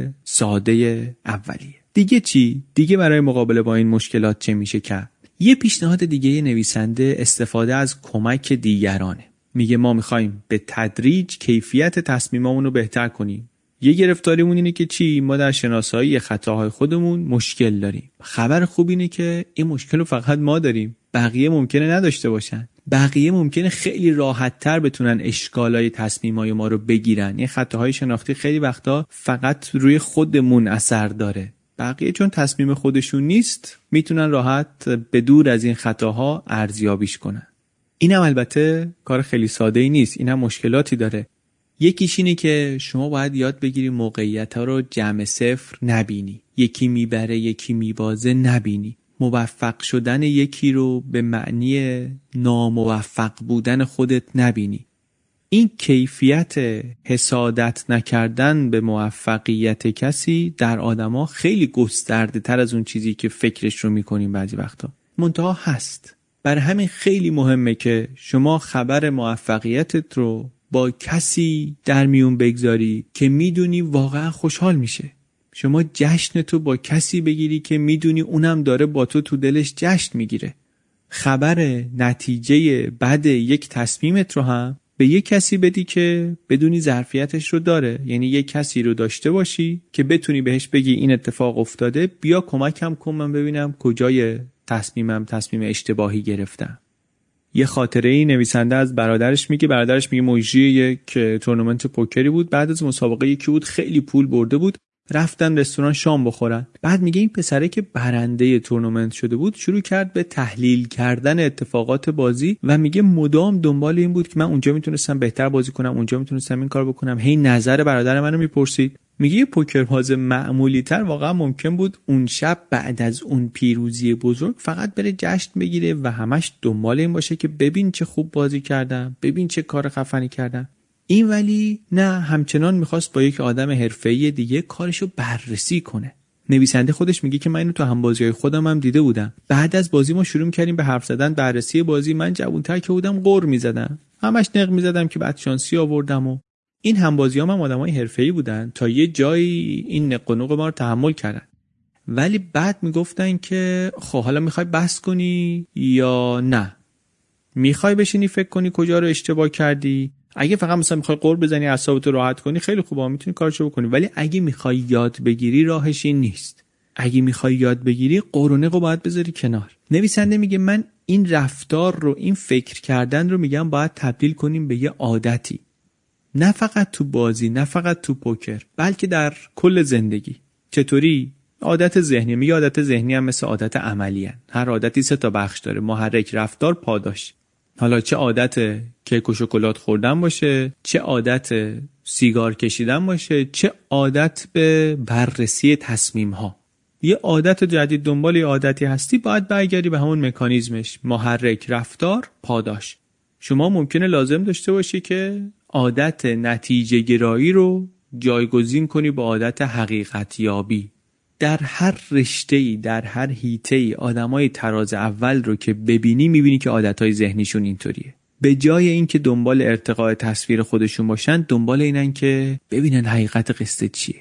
ساده اولیه. دیگه چی؟ دیگه برای مقابله با این مشکلات چه میشه کرد؟ یه پیشنهاد دیگه نویسنده استفاده از کمک دیگرانه. میگه ما میخوایم به تدریج کیفیت تصمیمامون رو بهتر کنیم. یه گرفتاریمون اینه که چی؟ ما در شناسایی خطاهای خودمون مشکل داریم. خبر خوب اینه که این مشکل رو فقط ما داریم. بقیه ممکنه نداشته باشن. بقیه ممکنه خیلی راحت‌تر بتونن اشکالای تصمیمای ما رو بگیرن. این خطاهای شناختی خیلی وقتا فقط روی خودمون اثر داره. بقیه چون تصمیم خودشون نیست، میتونن راحت به دور از این خطاها ارزیابیش کنن. اینم البته کار خیلی ساده‌ای نیست. اینم مشکلاتی داره. یکیش اینه که شما باید یاد بگیری موقعیت‌ها رو جمع صفر نبینی. یکی میبره یکی میبازه نبینی. موفق شدن یکی رو به معنی ناموفق بودن خودت نبینی. این کیفیت حسادت نکردن به موفقیت کسی در آدما خیلی گسترده تر از اون چیزی که فکرش رو میکنیم بعضی وقتا. منتها هست. برای همین خیلی مهمه که شما خبر موفقیتت رو با کسی در میون بگذاری که میدونی واقعا خوشحال میشه. شما جشن تو با کسی بگیری که میدونی اونم داره با تو دلش جشن میگیره. خبر نتیجه بعد یک تصمیمت رو هم به یک کسی بدی که بدونی ظرفیتش رو داره. یعنی یک کسی رو داشته باشی که بتونی بهش بگی این اتفاق افتاده، بیا کمکم کن من ببینم کجای تصمیم اشتباهی گرفتم. یه خاطره نویسنده از برادرش میگه مجری یک تورنمنت پوکری بود. بعد از مسابقه یکی بود خیلی پول برده بود، رفتن رستوران شام بخورن. بعد میگه این پسره که برنده تورنمنت شده بود شروع کرد به تحلیل کردن اتفاقات بازی و میگه مدام دنبال این بود که من اونجا میتونستم بهتر بازی کنم، اونجا میتونستم این کار بکنم. هی نظر برادر منو میپرسید. میگه یه پوکرباز معمولی تر واقعا ممکن بود اون شب بعد از اون پیروزی بزرگ فقط بره جشن بگیره و همش دنبال این باشه که ببین چه خوب بازی کردم، ببین چه کار خفنی کردم. این ولی نه، همچنان میخواست با یک آدم حرفه‌ای دیگه کارشو بررسی کنه. نویسنده خودش میگه که من اینو تو همبازی‌های خودم هم دیده بودم. بعد از بازی ما شروع کردیم به حرف زدن بررسی بازی. من جوان‌تر که بودم غر می‌زدم، همش نق می‌زدم که بعد شانسی آوردم و این همبازی‌ها هم آدمای حرفه‌ای بودن، تا یه جایی این نق و نق ما رو تحمل کردن. ولی بعد میگفتن که خب حالا میخوای بحث کنی یا نه؟ میخوای بشینی فکر کنی کجا رو اشتباه کردی؟ اگه فقط مثلا میخوای قور بزنی اعصابتو راحت کنی خیلی خوبه، میتونی کارشو بکنی. ولی اگه میخوای یاد بگیری راهش این نیست. اگه میخوای یاد بگیری قور و نق رو باید بذاری کنار. نویسنده میگه من این رفتار رو، این فکر کردن رو میگم باید تبدیل کنیم به یه عادتی. نه فقط تو بازی، نه فقط تو پوکر، بلکه در کل زندگی. چطوری؟ عادت ذهنی. میگه عادت ذهنی هم مثل عادت عملی هست. هر عادتی 3 تا بخش داره: محرک، رفتار، پاداش. حالا چه عادت کیک و شکلات خوردن باشه، چه عادت سیگار کشیدن باشه، چه عادت به بررسی تصمیم ها. یه عادت جدید دنبال یه عادتی هستی، باید برگردی به همون مکانیزمش: محرک، رفتار، پاداش. شما ممکنه لازم داشته باشی که عادت نتیجه گرایی رو جایگزین کنی با عادت حقیقت یابی. در هر رشته‌ای، در هر حیطه‌ای آدمای تراز اول رو که ببینی میبینی که عادتهای ذهنیشون اینطوریه. به جای اینکه دنبال ارتقاء تصویر خودشون باشن، دنبال اینن که ببینن حقیقت قصه چیه.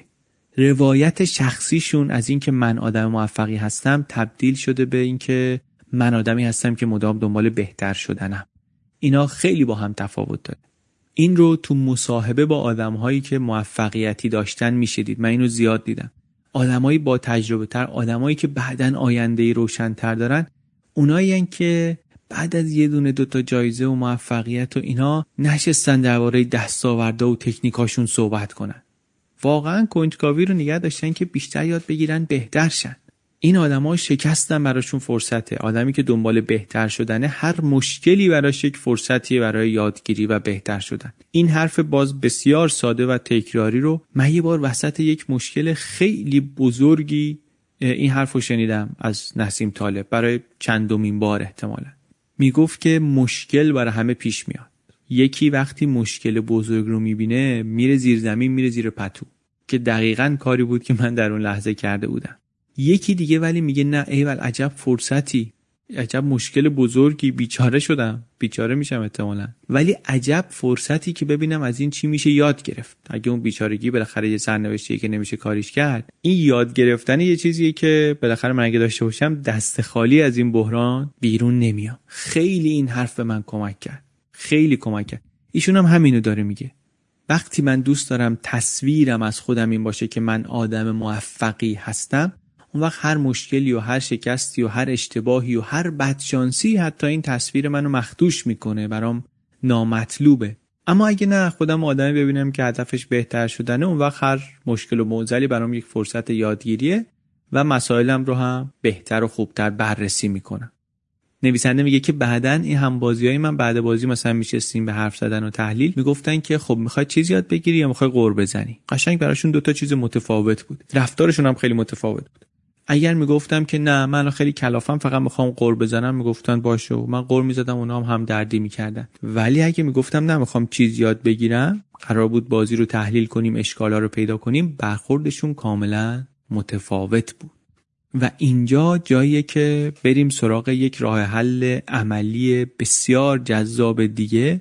روایت شخصیشون از اینکه من آدم موفقی هستم تبدیل شده به اینکه من آدمی هستم که مدام دنبال بهتر شدنم. اینا خیلی با هم تفاوت داره. این رو تو مصاحبه با آدم‌هایی که موفقیتی داشتن میشه دید. من اینو زیاد دیدم. آدمایی با تجربه تر، آدمایی که بعدن آینده‌ای روشن‌تر دارن، اونایین که بعد از یه دونه 2 تا جایزه و موفقیت و اینا نشستن درباره دستاوردها و تکنیکاشون صحبت کنن. واقعا کنجکاوی رو نگه داشتن که بیشتر یاد بگیرن، بهتر شن. این آدم‌ها شکستن براشون فرصته. آدمی که دنبال بهتر شدنه، هر مشکلی براش یک فرصتیه برای یادگیری و بهتر شدن. این حرف باز بسیار ساده و تکراری رو من یه بار وسط یک مشکل خیلی بزرگی این حرف رو شنیدم از نسیم طالب برای چندمین بار احتمالاً. میگفت که مشکل برای همه پیش میاد. یکی وقتی مشکل بزرگ رو میبینه میره زیر زمین، میره زیر پتو، که دقیقاً کاری بود که من در اون لحظه کرده بودم. یکی دیگه ولی میگه نه ایول، عجب فرصتی، عجب مشکل بزرگی، بیچاره شدم، بیچاره میشم احتمالاً، ولی عجب فرصتی که ببینم از این چی میشه یاد گرفت. اگه اون بیچارگی بالاخره یه سرنوشتیه که نمیشه کاریش کرد، این یاد گرفتن یه چیزیه که بالاخره من اگه داشته باشم دست خالی از این بحران بیرون نمیام. خیلی این حرف به من کمک کرد، خیلی کمک کرد. ایشون هم همینو داره میگه. وقتی من دوست دارم تصویرم از خودم این باشه که من آدم موفقی هستم، اون وقت هر مشکلی و هر شکستی و هر اشتباهی و هر بدشانسی حتی این تصویر منو مخدوش میکنه، برام نامطلوبه. اما اگه نه، خودم آدمی ببینم که هدفش بهتر شدنه، اون وقت هر مشکل و معضلی برام یک فرصت یادگیریه و مسائلم رو هم بهتر و خوبتر بررسی میکنم. نویسنده میگه که بعدن این همبازیای من بعد بازی مثلا میشستیم به حرف زدن و تحلیل، میگفتن که خب میخوای چیز یاد بگیری یا میخوای قور بزنی؟ قشنگ براشون 2 تا چیز متفاوت بود. رفتارشون هم خیلی متفاوت بود. اگر میگفتم که نه من خیلی کلافم فقط میخوام قور بزنم، میگفتن باشه، من قور میزدم، اونا هم دردی میکردن. ولی اگه میگفتم نه میخوام چیز یاد بگیرم، قرار بود بازی رو تحلیل کنیم، اشکالا رو پیدا کنیم، برخوردشون کاملا متفاوت بود. و اینجا جاییه که بریم سراغ یک راه حل عملی بسیار جذاب دیگه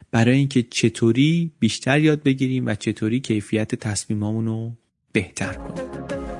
برای اینکه چطوری بیشتر یاد بگیریم و چطوری کیفیت تصمیمامون رو بهتر کنیم.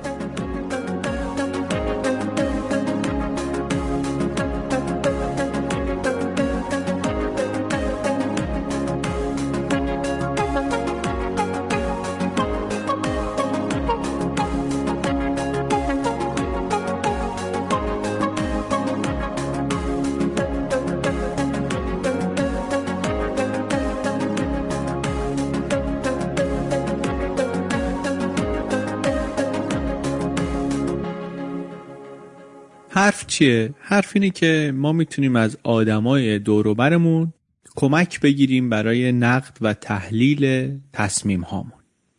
حرف چیه؟ حرف اینه که ما میتونیم از آدمای دور و برمون کمک بگیریم برای نقد و تحلیل تصمیم هامون.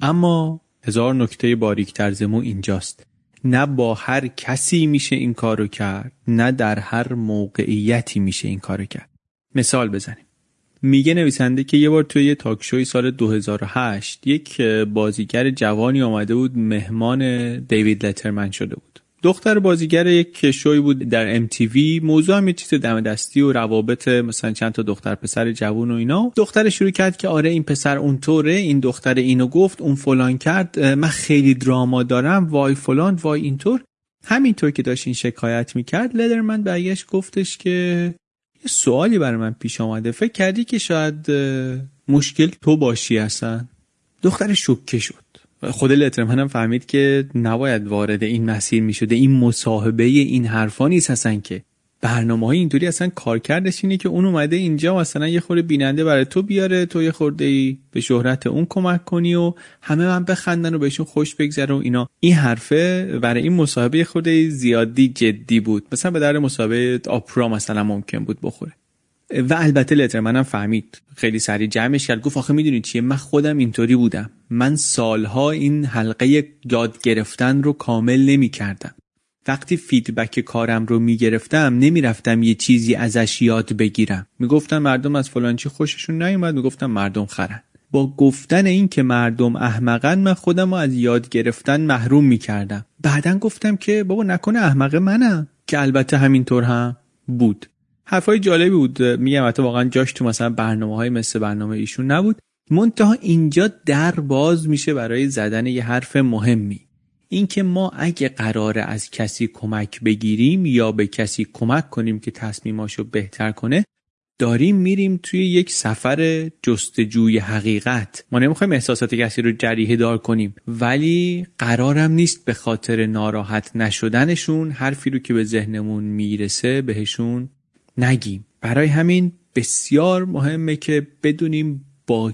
اما هزار نکته باریک‌تر زمو اینجاست. نه با هر کسی میشه این کارو کرد، نه در هر موقعیتی میشه این کارو کرد. مثال بزنیم. میگه نویسنده که یه بار توی یه تاک شوی سال 2008 یک بازیگر جوانی آمده بود مهمان دیوید لترمن شده بود. دختر بازیگر یک شوی بود در MTV، موضوع هم یه چیز دم دستی و روابط مثلا چند تا دختر پسر جوون و اینا. دختر شروع کرد که آره این پسر اونطوره، این دختر اینو گفت، اون فلان کرد، من خیلی دراما دارم، وای فلان، وای اینطور. همینطور که داشت این شکایت میکرد، لدرمن برگشت گفتش که یه سوالی برای من پیش آمده، فکر کردی که شاید مشکل تو باشی اصلا؟ دختر شوکه شد. خود لترمن هم فهمید که نباید وارد این مسیر میشده. این مصاحبه این حرفا نیست اصلا، که برنامه‌های اینطوری اصلا کارکردش اینه که اون اومده اینجا مثلا یه خورده بیننده برای تو بیاره، تو یه خورده به شهرت اون کمک کنی و همه من بخندن و بهشون خوش بگذره و اینا. این حرفه برای این مصاحبه یه خورده زیادی جدی بود، مثلا به در مصاحبه آپرا مثلا ممکن بود بخوره. و البته لترمن هم فهمید، خیلی سریع جمعش کرد، گفت آخه میدونید چیه، من خودم اینطوری بودم، من سالها این حلقه یاد گرفتن رو کامل نمی کردم. وقتی فیدبک کارم رو می گرفتم نمی رفتم یه چیزی ازش یاد بگیرم، می گفتم مردم از فلان چی خوششون نیومد، می گفتم مردم خرن. با گفتن این که مردم احمقن من خودم رو از یاد گرفتن محروم می کردم. بعدن گفتم که بابا نکنه احمق منم، که البته همینطور هم بود. حرفای جالبی بود، میگم حتی واقعا جاش تو مثلا برنامه‌های مثل برنامه ایشون نبود. منتها اینجا در باز میشه برای زدن یه حرف مهمی، این که ما اگه قراره از کسی کمک بگیریم یا به کسی کمک کنیم که تصمیماشو بهتر کنه، داریم میریم توی یک سفر جستجوی حقیقت. ما نمیخوایم احساسات کسی رو جریحه دار کنیم، ولی قرارم نیست به خاطر ناراحت نشدنشون حرفی رو که به ذهنمون میرسه بهشون نگیم. برای همین بسیار مهمه که بدونیم با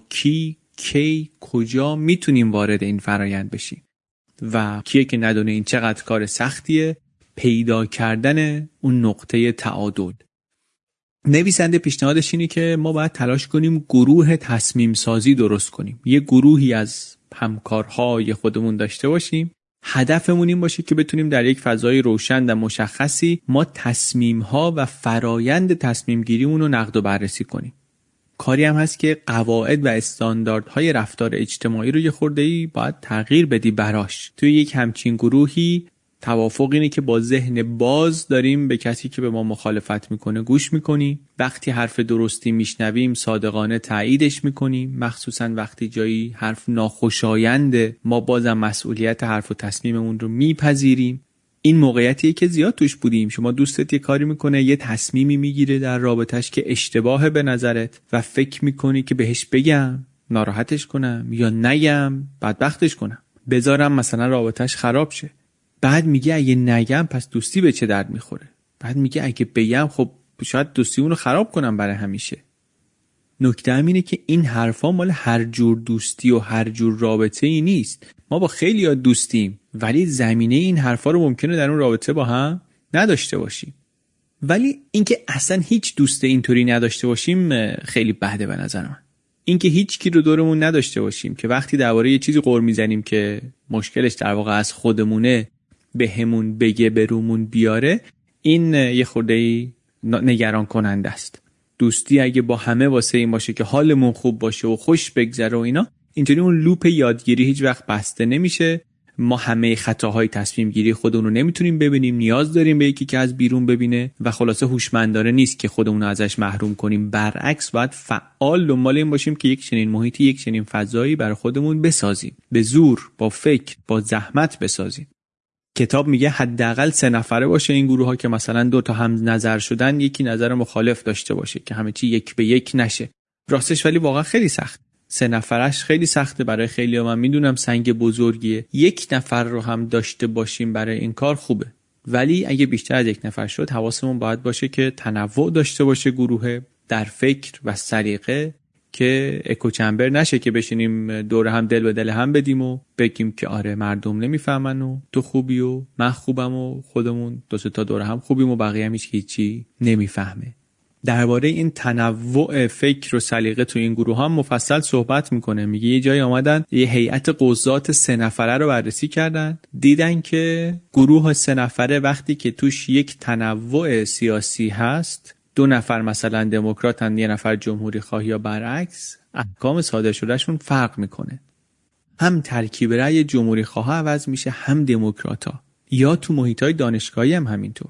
کی کجا میتونیم وارد این فرایند بشیم و کیه که ندونه این چقدر کار سختیه، پیدا کردن اون نقطه تعادل. نویسنده پیشنهادش اینه که ما باید تلاش کنیم گروه تصمیم سازی درست کنیم، یه گروهی از همکارهای خودمون داشته باشیم. هدفمون این باشه که بتونیم در یک فضای روشن و مشخصی ما تصمیم‌ها و فرایند تصمیم گیریمون رو نقد و بررسی کنیم. کاری هم هست که قواعد و استانداردهای رفتار اجتماعی رو یه خورده‌ای باید تغییر بدی براش. توی یک همچین گروهی توافق اینه که با ذهن باز داریم به کسی که به ما مخالفت میکنه گوش میکنیم. وقتی حرف درستی میشنویم صادقانه تاییدش میکنیم، مخصوصا وقتی جایی حرف ناخوشاینده ما بازم مسئولیت حرف و تصمیممون رو میپذیریم. این موقعیتیه که زیاد توش بودیم. شما دوستت یه کاری میکنه، یه تصمیمی میگیره در رابطش که اشتباهه به نظرت و فکر میکنی که بهش بگم ناراحتش کنم یا نگم بدبختش کنم، بذارم مثلا رابطش خراب شه. بعد میگه اگه نگم پس دوستی به چه درد میخوره. بعد میگه اگه بگم خب شاید دوستی اونو خراب کنم برای همیشه. نکته هم اینه که این حرفا مال هر جور دوستی و هر جور رابطه ای نیست. ما با خیلی ها دوستیم ولی زمینه این حرفا رو ممکنه در اون رابطه با هم نداشته باشیم. ولی اینکه اصلا هیچ دوست اینطوری نداشته باشیم خیلی بده به نظر من. اینکه هیچ کی رو دورمون نداشته باشیم که وقتی درباره یه چیزی غر میزنیم که مشکلش در واقع از خودمونه به همون بگه به رومون بیاره، این یه خورده نگران کننده است. دوستی اگه با همه واسه این باشه که حالمون خوب باشه و خوش بگذره و اینا، اینطوری اون لوپ یادگیری هیچ وقت بسته نمیشه ما همه خطاهای تصمیم گیری خودمون رو نمیتونیم ببینیم، نیاز داریم به یکی که از بیرون ببینه و خلاصه هوشمندانه نیست که خودمون رو ازش محروم کنیم. برعکس باید فعال دنبال این باشیم که یک چنین محیطی، یک چنین فضایی برای خودمون بسازیم، به زور، با فکر، با زحمت بسازیم. کتاب میگه حداقل 3 نفره باشه این گروه ها که مثلا 2 تا هم نظر شدن یکی نظر مخالف داشته باشه که همه چی 1 به 1 نشه. راستش ولی واقعا خیلی سخت. 3 نفرش خیلی سخته برای خیلی‌ها، من میدونم سنگ بزرگیه. 1 نفر رو هم داشته باشیم برای این کار خوبه. ولی اگه بیشتر از 1 نفر شد حواسمون باید باشه که تنوع داشته باشه گروه در فکر و سلیقه، که اکوچمبر نشه که بشینیم دور هم دل به دل هم بدیم و بگیم که آره مردم نمیفهمن و تو خوبی و من خوبم و خودمون 2 تا دور هم خوبیم و بقیه هم هیچی نمیفهمه. درباره این تنوع فکر و سلیقه تو این گروه هم مفصل صحبت میکنه. میگه یه جایی آمدن یه هیئت قضات 3 نفره رو بررسی کردن، دیدن که گروه 3 نفره وقتی که توش یک تنوع سیاسی هست، 2 نفر مثلا دموکراتن، 1 نفر جمهوری خواه یا برعکس، احکام صادر شدهشون فرق میکنه. هم ترکیب رأی جمهوری خواه عوض میشه، هم دموکراتا. یا تو محیطای دانشگاهی هم همینطور.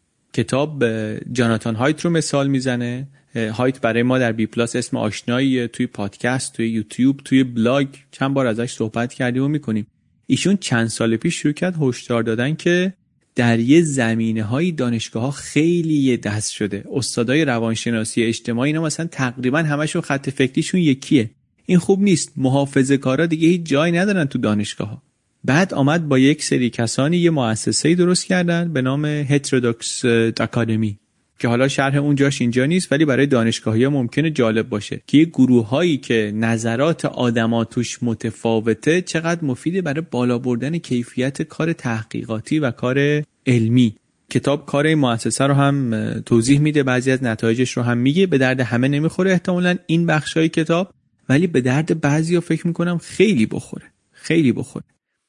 کتاب جاناتان هایت رو مثال میزنه. هایت برای ما در بی پلاس اسم آشنایی، توی پادکست، توی یوتیوب، توی بلاگ چند بار ازش صحبت کردیم و میکنیم. ایشون چند سال پیش شروع کرد هشدار دادن که در یه زمینه‌های دانشگاه‌ها خیلی یه دست شده. استادای روانشناسی اجتماعی اینا مثلا تقریبا همشون خط فکریشون یکیه. این خوب نیست. محافظه‌کارا دیگه هیچ جایی ندارن تو دانشگاه‌ها. بعد آمد با یک سری کسانی یه مؤسسه‌ای درست کردن به نام هترودوکس اکادمی که حالا شرح اون جاش اینجا نیست، ولی برای دانشگاهی‌ها ممکنه جالب باشه که یه گروه‌هایی که نظرات آدما توش متفاوته چقدر مفیده برای بالا بردن کیفیت کار تحقیقاتی و کار علمی. کتاب کار این مؤسسه رو هم توضیح میده، بعضی از نتایجش رو هم میگه. به درد همه نمیخوره احتمالاً این بخشای کتاب، ولی به درد بعضیا فکر میکنم خیلی بخوره.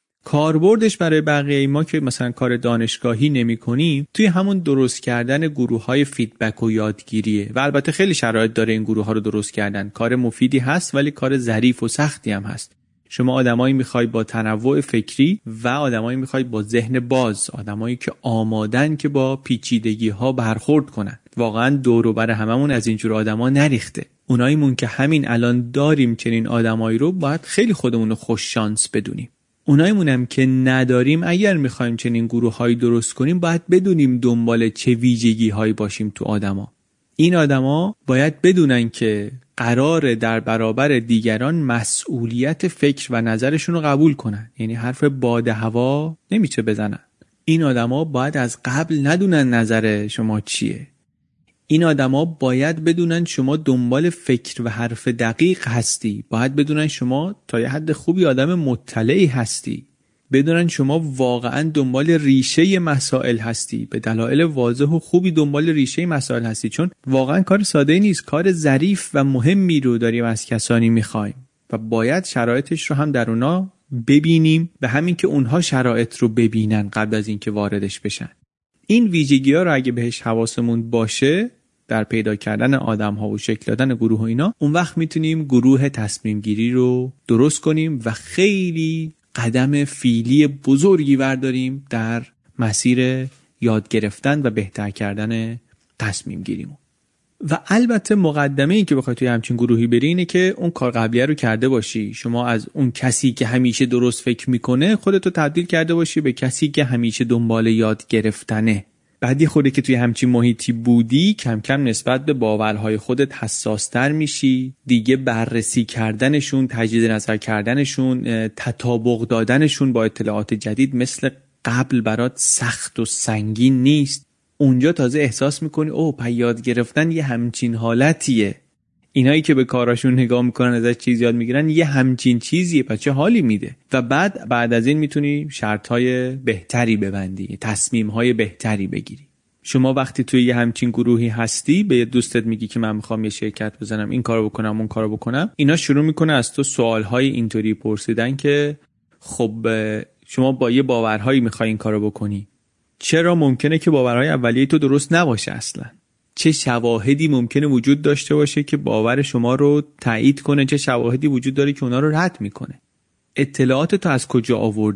کاربردش برای بقیه ما که مثلا کار دانشگاهی نمی کنیم، توی همون درست کردن گروه های فیدبک و یادگیریه. و البته خیلی شرایط داره این گروه ها رو درست کردن. کار مفیدی هست ولی کار ظریف و سختی هم هست. شما آدمایی میخوای با تنوع فکری و آدمایی میخوای با ذهن باز، آدمایی که آمادن که با پیچیدگی ها برخورد کنن. واقعا دور و بر هممون از اینجور آدما نریخته. اوناییمون که همین الان داریم چنین آدمایی رو باید خیلی خودمون رو خوش شانس بدونیم. اوناییمونم که نداریم، اگر میخوایم چنین گروه‌هایی درست کنیم باید بدونیم دنبال چه ویژگی‌هایی باشیم تو آدما. این آدما باید بدونن که قراره در برابر دیگران مسئولیت فکر و نظرشون رو قبول کنن، یعنی حرف باد هوا نمیشه بزنن. این آدما باید از قبل ندونن نظر شما چیه. این آدما باید بدونن شما دنبال فکر و حرف دقیق هستی. باید بدونن شما تا یه حد خوبی آدم مطلعی هستی. بدونن شما واقعا دنبال ریشه مسائل هستی. به دلایل واضح و خوبی دنبال ریشه مسائل هستی، چون واقعا کار ساده نیست. کار ظریف و مهمی رو داریم از کسانی میخوایم و باید شرایطش رو هم در اونا ببینیم، به همین که اونها شرایط رو ببینن قبل از اینکه واردش بشن. این ویژگی‌ها رو اگه بهش حواسمون باشه در پیدا کردن آدم‌ها و شکل دادن گروه و اینا، اون وقت میتونیم گروه تصمیم گیری رو درست کنیم و خیلی قدم فیلی بزرگی برداریم در مسیر یاد گرفتن و بهتر کردن تصمیم گیریمون. و البته مقدمه این که بخوای توی همچین گروهی بری اینه که اون کار قبلیه رو کرده باشی. شما از اون کسی که همیشه درست فکر میکنه خودتو تبدیل کرده باشی به کسی که همیشه دنبال یاد گرفتنه. بعد یه خورده که توی همچین محیطی بودی، کم کم نسبت به باورهای خودت حساستر میشی. دیگه بررسی کردنشون، تجدید نظر کردنشون، تطابق دادنشون با اطلاعات جدید مثل قبل برات سخت و سنگین نیست. اونجا تازه احساس میکنی اوه یاد گرفتن یه همچین حالتیه. اینایی که به کاراشون نگاه میکنن ازش چیز یاد میگیرن یه همچین چیزیه، پس چه حالی میده. و بعد از این میتونی شرطهای بهتری ببندی، تصمیمهای بهتری بگیری. شما وقتی توی یه همچین گروهی هستی، به یه دوستت میگی که من میخوام یه شرکت بزنم، این کارو بکنم اون کارو بکنم، اینا شروع میکنه از تو سوالهای اینطوری پرسیدن که خب شما با یه باورهایی میخوای این کارو بکنی. چرا ممکنه که باورهای اولیه تو درست نباشه اصلا؟ چه شواهدی ممکنه وجود داشته باشه که باور شما رو تایید کنه؟ چه شواهدی وجود داره که اونا رو رد میکنه؟ اطلاعات تو از کجا آوردی؟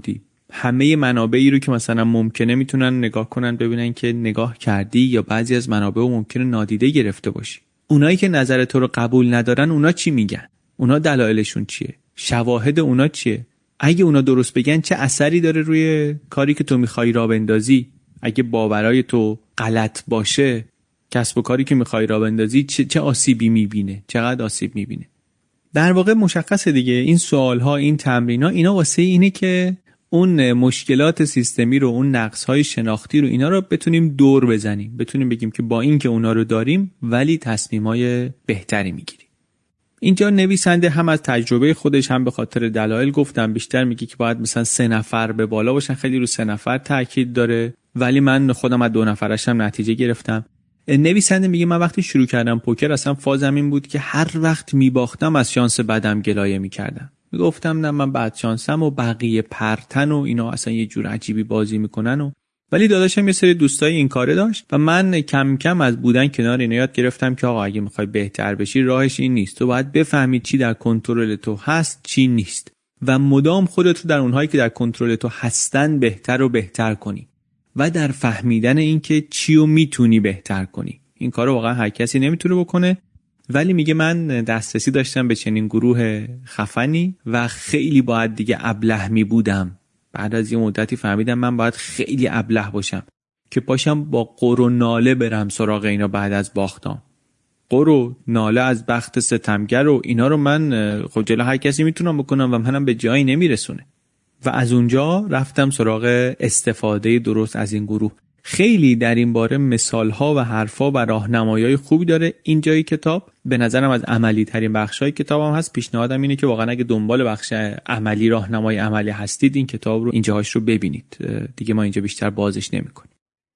همه منابعی رو که مثلا ممکنه میتونن نگاه کنن ببینن که نگاه کردی یا بعضی از منابع رو ممکنه نادیده گرفته باشی. اونایی که نظر تو رو قبول ندارن اونا چی میگن؟ اونا دلایلشون چیه؟ شواهد اونا چیه؟ اگه اونا درست بگن چه اثری داره روی کاری که تو میخوای راه بندازی؟ اگه باورای تو غلط باشه، کسب و کاری که میخوای راه بندازی چه آسیبی میبینه؟ چقدر آسیب میبینه؟ در واقع مشخصه دیگه این سوالها، این تمرین‌ها، اینا واسه اینه که اون مشکلات سیستمی رو، اون نقص‌های شناختی رو، اینا رو بتونیم دور بزنیم، بتونیم بگیم که با این که اونا رو داریم ولی تصمیم‌های بهتری میگیریم. اینجا نویسنده هم از تجربه خودش هم به خاطر دلایل گفتم بیشتر میگه که باید مثلا 3 نفر به بالا باشن، خیلی رو 3 نفر تاکید داره، ولی من خودم از 2 نفرش هم نتیجه گرفتم. نویسنده میگه من وقتی شروع کردم پوکر اصلا فازم این بود که هر وقت میباختم از شانس بدم گلایه میکردم. میگفتم نه من بد شانسم و بقیه پرتن و اینا اصلا یه جور عجیبی بازی میکنن و ولی داداشم یه سری دوستای این کاره داشت و من کم کم از بودن کنار اینا یاد گرفتم که آقا اگه میخوای بهتر بشی راهش این نیست، تو باید بفهمی چی در کنترل تو هست چی نیست و مدام خودت رو در اونهایی که در کنترل تو هستن بهتر و بهتر کنی و در فهمیدن این که چی رو میتونی بهتر کنی. این کارو واقعا هر کسی نمیتونه بکنه، ولی میگه من دسترسی داشتم به چنین گروه خفنی و خیلی باید دیگه ابله می بودم. بعد از یه مدتی فهمیدم من باید خیلی ابله باشم که پاشم با قر و ناله برم سراغ اینا بعد از باختم. قر و ناله از بخت ستمگر و اینا رو من خب جلو هر کسی میتونم بکنم و منم به جایی نمیرسونه. و از اونجا رفتم سراغ استفاده درست از این گروه. خیلی در این باره مثال‌ها و حرفا و راهنمایی‌های خوبی داره اینجای کتاب. به نظرم از عملی ترین بخش‌های کتابم هست. پیشنهادم اینه که واقعا اگه دنبال بخش عملی، راهنمای عملی هستید این کتاب رو اینجاهاش رو ببینید. دیگه ما اینجا بیشتر بازش نمی‌کنیم.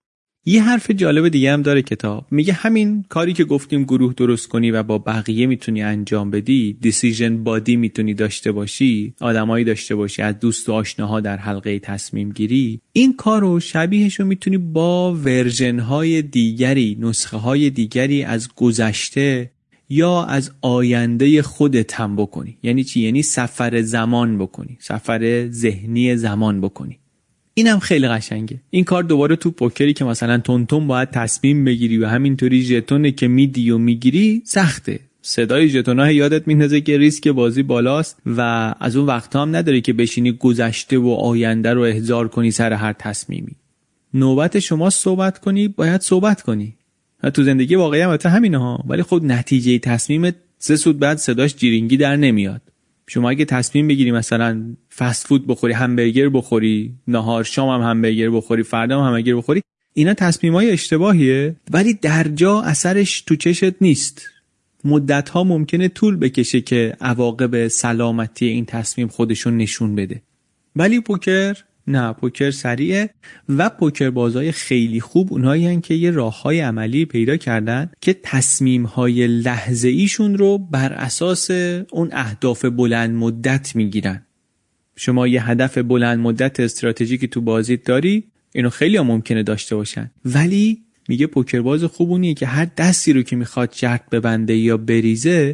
یه حرف جالب دیگه هم داره کتاب. میگه همین کاری که گفتیم گروه درست کنی و با بقیه میتونی انجام بدی، دیسیژن بادی میتونی داشته باشی، آدمایی داشته باشی از دوست و آشناها در حلقه تصمیم گیری، این کارو شبیهشو میتونی با ورژن های دیگری، نسخه های دیگری از گذشته یا از آینده خودت هم بکنی. یعنی چی؟ یعنی سفر زمان بکنی، سفر ذهنی زمان بکنی. اینم خیلی قشنگه. این کار دوباره تو پوکری که مثلا تون باید تصمیم بگیری و همینطوری ژتونه که میدی و میگیری سخته. صدای ژتون‌ها یادت میندازه که ریسک بازی بالاست و از اون وقتا هم نداره که بشینی گذشته و آینده رو احضار کنی سر هر تصمیمی. نوبت شما صحبت کنی، باید صحبت کنی. تو زندگی واقعی هم همینه ها، ولی خود نتیجه تصمیمت 3 سوت بعد صداش جیرینگی در نمیاد. شما اگه تصمیم بگیری مثلا فست فود بخوری، همبرگر بخوری، نهار شام هم همبرگر بخوری، فردا هم همبرگر بخوری، اینا تصمیمای اشتباهیه ولی در جا اثرش تو چشت نیست. مدت‌ها ممکنه طول بکشه که عواقب سلامتی این تصمیم خودشون نشون بده. ولی پوکر نه، پوکر سریعه و پوکر بازای خیلی خوب اونایی هن که یه راه‌های عملی پیدا کردن که تصمیم‌های لحظه‌ایشون رو بر اساس اون اهداف بلند مدت میگیرن. شما یه هدف بلند مدت استراتژیکی تو بازیت داری، اینو خیلی ها ممکنه داشته باشن، ولی میگه پوکر باز خوب اونیه که هر دستی رو که میخواد جرد ببنده یا بریزه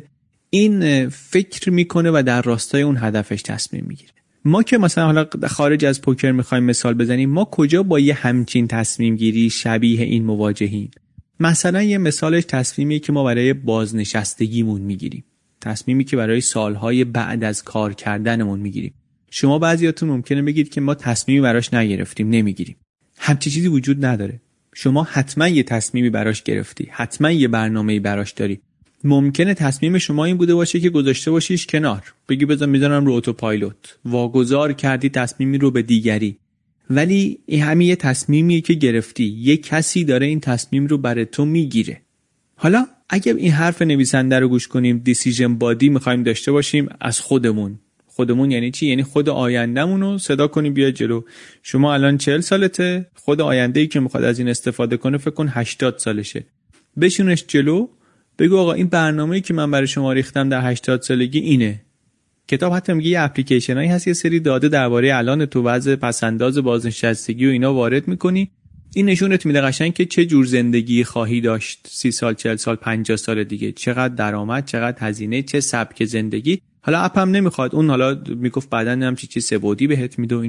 این فکر میکنه و در راستای اون هدفش تصمیم میگیره. ما که مثلا حالا خارج از پوکر میخوایم مثال بزنیم، ما کجا با یه همچین تصمیم گیری شبیه این مواجهیم؟ مثلا یه مثالش تصمیمی که ما برای بازنشستگیمون میگیریم، تصمیمی که برای سالهای بعد از کار کردنمون میگیریم. شما بعضیاتون ممکنه بگید که ما تصمیمی براش نگرفتیم، نمیگیریم. همچین چیزی وجود نداره. شما حتما یه تصمیمی براش گرفتی، حتما یه برنامه‌ای براش داری. ممکنه تصمیم شما این بوده باشه که گذاشته باشیش کنار، بگی بذار میذارم رو اتوپایلوت، واگذار کردی تصمیمی رو به دیگری، ولی این همین یه تصمیمیه که گرفتی، یه کسی داره این تصمیم رو برای تو میگیره. حالا اگه این حرف نویسنده رو گوش کنیم، دیسیژن بادی میخوایم داشته باشیم از خودمون یعنی چی؟ یعنی خود آیندهمون رو صدا کنیم بیا جلو. شما الان 40 سالته، خود آینده‌ای که میخواد از این استفاده کنه فکر کن 80 سالشه. بشونش جلو، بگو آقا این برنامه‌ای که من برای شما ریختم در 80 سالگی اینه. کتاب حتی میگه یه اپلیکیشنایی هست، یه سری داده درباره الان تو وضع پسنداز بازنشستگی و اینا وارد میکنی، این نشونت میده قشنگ که چه جور زندگی خواهی داشت 30 سال، 40 سال، 50 سال دیگه، چقدر درآمد، چقدر هزینه، چه سبک زندگی. حالا اپم نمیخواد اون، حالا میگفت بعدن هم چی سه بعدی بهت میده و اینا،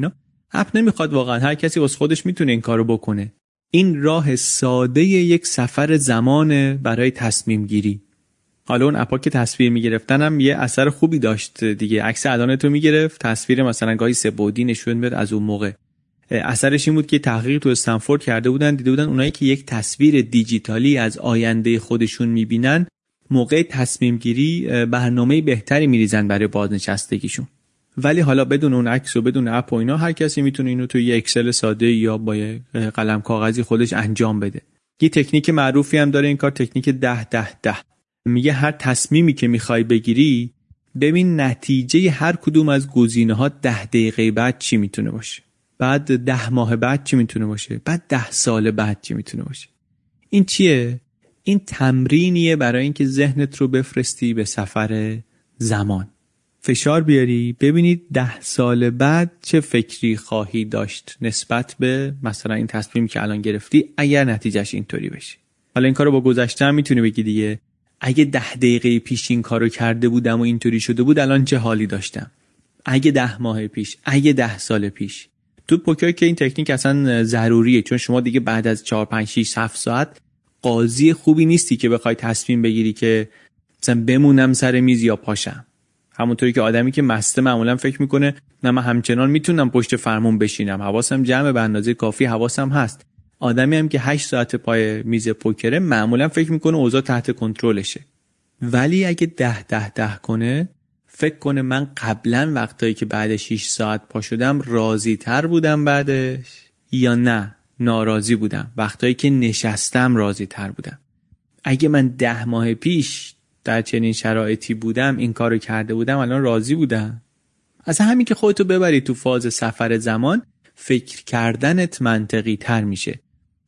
اپ نمیخواد واقعا، هر کسی واسه خودش میتونه این کارو بکنه. این راه ساده یک سفر زمانه برای تصمیم گیری. حالا اون اپا که تصویر میگرفتن هم یه اثر خوبی داشت دیگه، عکس الانتو میگرفت، تصویر مثلا گاهی 3 بعدی نشون میداد از اون موقع. اثرش این بود که تحقیق تو استنفورد کرده بودن، دیده بودن اونایی که یک تصویر دیجیتالی از آینده خودشون میبینن موقع تصمیم گیری برنامه بهتری میریزن برای بازنشستگیشون. ولی حالا بدون اون عکس و بدون اپ و اینا هر کسی میتونه اینو تو یه اکسل ساده یا با یه قلم کاغذی خودش انجام بده. یه تکنیک معروفی هم داره این کار، تکنیک 10-10-10. میگه هر تصمیمی که میخوای بگیری ببین نتیجه هر کدوم از گزینه‌ها 10 دقیقه بعد چی میتونه باشه، بعد 10 ماه بعد چی میتونه باشه، بعد 10 سال بعد چی میتونه باشه. این چیه؟ این تمرینیه برای اینکه ذهنت رو بفرستی به سفر زمان، فشار بیاری ببینید 10 سال بعد چه فکری خواهی داشت نسبت به مثلا این تصمیمی که الان گرفتی اگر نتیجهش اینطوری بشه. حالا این کارو با گذشته هم میتونی بگی دیگه، اگه 10 دقیقه پیش این کارو کرده بودم و اینطوری شده بود الان چه حالی داشتم، اگه 10 ماه پیش، اگه 10 سال پیش. تو پوکر که این تکنیک اصلا ضروریه، چون شما دیگه بعد از 4 5 6 7 ساعت قاضی خوبی نیستی که بخوای تصمیم بگیری که مثلا بمونم سر میز یا پاشم. همونطوری که آدمی که مسته معمولا فکر میکنه نه من همچنان میتونم پشت فرمون بشینم، حواسم جمع به اندازه کافی حواسم هست. آدمی هم که 8 ساعت پای میز پوکره معمولا فکر میکنه اوضاع تحت کنترلشه. ولی اگه 10-10-10 کنه فکر کنه من قبلا وقتایی که بعد 6 ساعت پا شدم راضی تر بودم بعدش یا نه ناراضی بودم، وقتایی که نشستم راضی تر بودم. اگه من 10 ماه پیش در چنین شرایطی بودم این کارو کرده بودم الان راضی بودم. از همین که خودتو ببری تو فاز سفر زمان فکر کردنت منطقی تر میشه.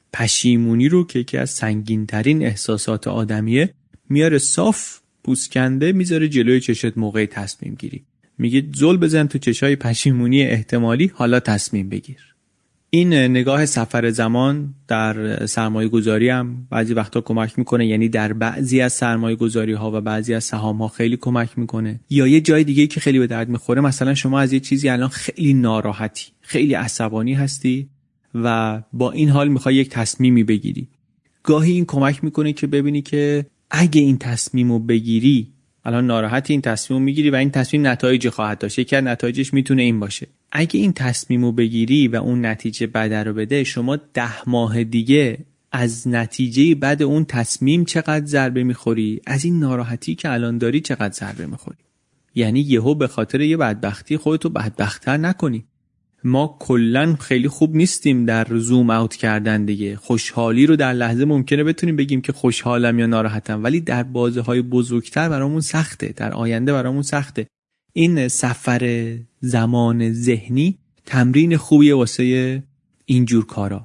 پشیمونی رو که یکی از سنگین ترین احساسات آدمیه میاره صاف پوسکنده میذاره جلوی چشت موقع تصمیم گیری. میگه زل بزن تو چشای پشیمونی احتمالی، حالا تصمیم بگیر. این نگاه سفر زمان در سرمایه گذاری هم بعضی وقتا کمک میکنه، یعنی در بعضی از سرمایه گذاری ها و بعضی از سهام ها خیلی کمک میکنه. یا یه جای دیگه که خیلی به درد میخوره، مثلا شما از یه چیزی الان خیلی ناراحتی، خیلی عصبانی هستی و با این حال میخوای یک تصمیمی بگیری. گاهی این کمک میکنه که ببینی که اگه این تصمیمو بگیری، الان ناراحتی، این تصمیمو میگیری و این تصمیم نتایجی خواهد داشت. یکی از نتایجش میتونه این باشه اگه این تصمیمو بگیری و اون نتیجه بد رو بده، شما 10 ماه دیگه از نتیجه بد اون تصمیم چقدر ضربه میخوری، از این ناراحتی که الان داری چقدر ضربه میخوری. یعنی یهو به خاطر یه بدبختی خودتو بدبخت‌تر نکنی. ما کلن خیلی خوب نیستیم در زوم اوت کردن دیگه. خوشحالی رو در لحظه ممکنه بتونیم بگیم که خوشحالم یا ناراحتم، ولی در بازه‌های بزرگتر برامون سخته، در آینده برامون سخته. این سفر زمان ذهنی تمرین خوبیه واسه اینجور کارا.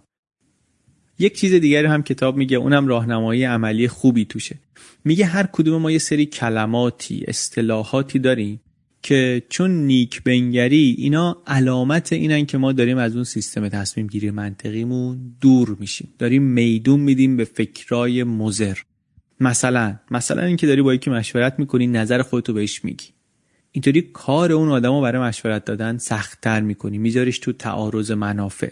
یک چیز دیگری هم کتاب میگه، اونم راهنمایی عملی خوبی توشه. میگه هر کدوم ما یه سری کلماتی، اصطلاحاتی داریم که چون نیک بنگری اینا علامت اینن که ما داریم از اون سیستم تصمیم گیری منطقیمون دور میشیم، داریم میدون میدیم به فکرای مضر. مثلا این که داری با یکی مشورت میکنی، نظر خودتو بهش میگی، اینطوری کار اون آدمو برای مشورت دادن سخت‌تر میکنی، میذاریش تو تعارض منافع.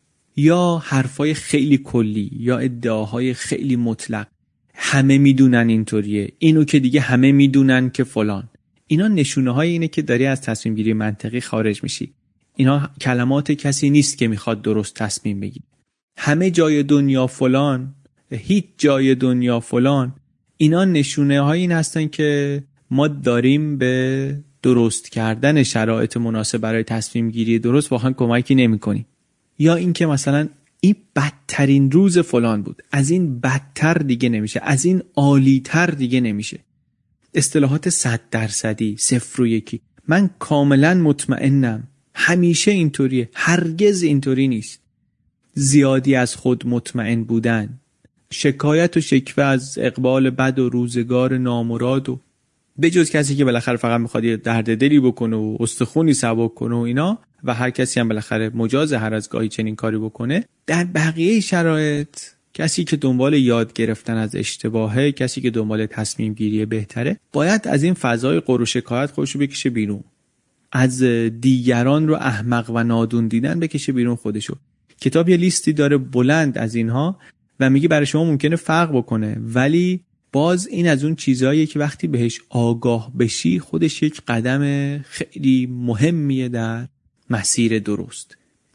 یا حرفای خیلی کلی یا ادعاهای خیلی مطلق، همه میدونن اینطوریه، اینو که دیگه همه میدونن که فلان. اینا نشونه های اینه که داری از تصمیم گیری منطقی خارج میشی. اینا کلمات کسی نیست که میخواد درست تصمیم بگیره. همه جای دنیا فلان، هیچ جای دنیا فلان، اینا نشونه های این هستن که ما داریم به درست کردن شرایط مناسب برای تصمیم گیری درست واقعا کمکی نمی کنیم. یا اینکه مثلا این بدترین روز فلان بود، از این بدتر دیگه نمیشه، از این عالی‌تر دیگه نمیشه. اصطلاحات 100%، 0 و 1. من کاملا مطمئنم، همیشه اینطوریه، هرگز اینطوری نیست. زیادی از خود مطمئن بودن، شکایت و شکوه از اقبال بد و روزگار نامراد و بجز کسی که بالاخره فقط میخواد یه درد دلی بکنه و استخونی سبک کنه و اینا، و هر کسی هم بالاخره مجاز هر از گاهی چنین کاری بکنه. در بقیه شرایط کسی که دنبال یاد گرفتن از اشتباهه، کسی که دنبال تصمیم گیری بهتره، باید از این فضای غر و شکایت خودشو بکشه بیرون. از دیگران رو احمق و نادون دیدن بکشه بیرون خودشو. کتاب یه لیستی داره بلند از اینها و میگه برای شما ممکنه فرق بکنه، ولی باز این از اون چیزاییه که وقتی بهش آگاه بشی خودش یک قدم خیلی مهمیه در مسیر درست.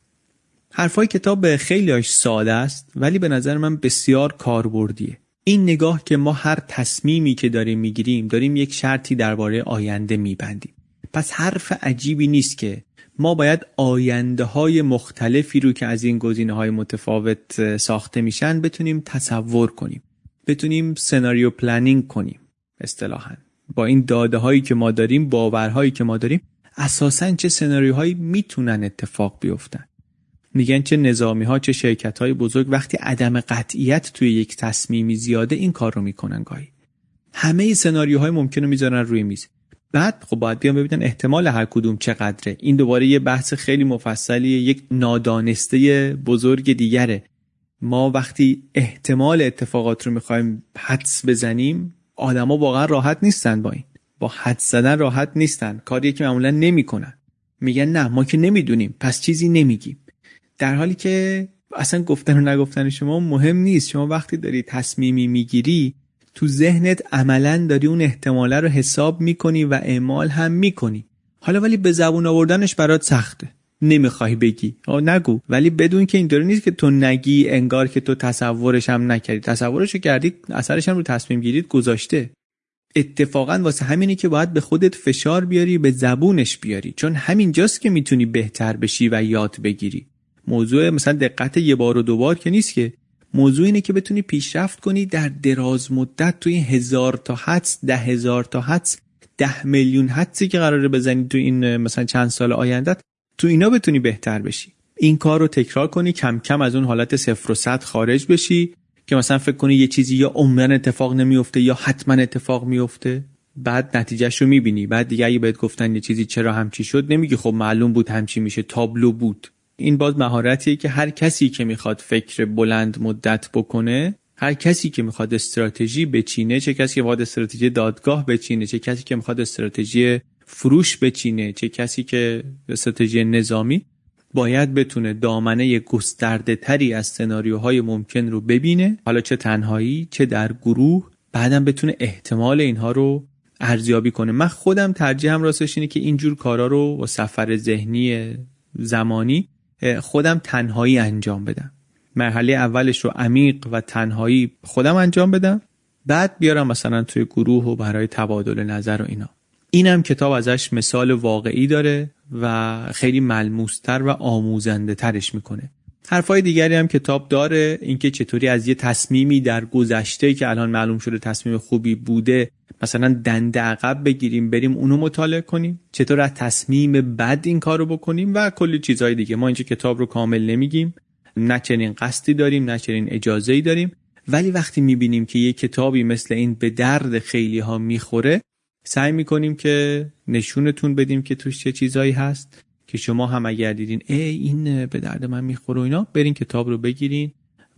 حرفای کتاب خیلی‌اش ساده است ولی به نظر من بسیار کاربردیه. این نگاه که ما هر تصمیمی که داریم میگیریم داریم یک شرطی درباره آینده میبندیم. پس حرف عجیبی نیست که ما باید آینده‌های مختلفی رو که از این گزینه‌های متفاوت ساخته میشن بتونیم تصور کنیم. بتونیم سناریو پلنینگ کنیم اصطلاحاً. با این داده‌هایی که ما داریم، باورهایی که ما داریم، اساساً چه سناریوهایی میتونن اتفاق بیفتن. میگن چه نظامی‌ها چه شرکت‌های بزرگ وقتی عدم قطعیت توی یک تصمیمی زیاده این کار رو میکنن گاهی. همه سناریوهای ممکنه میذارن روی میز. بعد خب باید بیان ببینن احتمال هر کدوم چقدره. این دوباره یه بحث خیلی مفصلیه، یک نادانسته بزرگ دیگره. ما وقتی احتمال اتفاقات رو میخوایم حدس بزنیم، آدما واقعا راحت نیستن با حدس زدن راحت نیستن. کاریه که معمولا نمیکنن. میگن نه ما که نمیدونیم پس چیزی نمیگیم. در حالی که اصلا گفتن و نگفتن شما مهم نیست. شما وقتی داری تصمیمی میگیری تو ذهنت عملاً داری اون احتماله رو حساب میکنی و اعمال هم میکنی. حالا ولی به زبون آوردنش برات سخته. نمیخوای بگی نگو، ولی بدون که اینطوری نیست که تو نگی انگار که تو تصورش هم نکردی. تصورشو کردی، اثرش هم رو تصمیم گیریت گذاشته. اتفاقاً واسه همینی که باید به خودت فشار بیاری، به زبونش بیاری، چون همینجاست که میتونی بهتر بشی و یاد بگیری. موضوع مثلا دقت یه بار و دو بار که نیست که. موضوع اینه که بتونی پیشرفت کنی در دراز مدت. توی 1000 تا حدس، 10,000 تا حدس، 10 میلیون حدسی که قراره بزنی تو این مثلا چند سال آیندت، تو اینا بتونی بهتر بشی. این کار رو تکرار کنی، کم کم از اون حالت 0 و 100 خارج بشی که مثلا فکر کنی یه چیزی یا عمرن اتفاق نمیفته یا حتما اتفاق میفته. بعد نتیجهش رو میبینی. بعد دیگه اگه بهت گفتن یه چیزی چرا همچی شد، نمیگی خب معلوم بود همچی میشه، تابلو بود. این باز مهارتیه که هر کسی که میخواد فکر بلند مدت بکنه، هر کسی که میخواد استراتژی بچینه، چه کسی که میخواد استراتژی دادگاه بچینه، چه کسی که میخواد استراتژی فروش بچینه، چه کسی که استراتژی نظامی، باید بتونه دامنه گسترده تری از سناریوهای ممکن رو ببینه، حالا چه تنهایی چه در گروه، بعدم بتونه احتمال اینها رو ارزیابی کنه. من خودم ترجیحم راستش اینه که اینجور کارا رو با سفر ذهنی زمانی خودم تنهایی انجام بدم. مرحله اولش رو عمیق و تنهایی خودم انجام بدم، بعد بیارم مثلا توی گروه و برای تبادل نظر و اینا. اینم کتاب ازش مثال واقعی داره و خیلی ملموس‌تر و آموزنده ترش میکنه. حرفای دیگری هم کتاب داره، اینکه چطوری از یه تصمیمی در گذشته که الان معلوم شده تصمیم خوبی بوده مثلا دنده عقب بگیریم بریم اونو مطالعه کنیم، چطور از تصمیم بد این کارو بکنیم و کلی چیزهای دیگه. ما اینجا کتاب رو کامل نمیگیم، نه چنین قصدی داریم نه چنین اجازه‌ای داریم، ولی وقتی میبینیم که یه کتابی مثل این به درد خیلی ها میخوره، سعی میکنیم که نشونتون بدیم که توش چه چیزایی هست که شما هم اگر دیدین این به درد من میخوره و اینا، برین کتاب رو بگیرین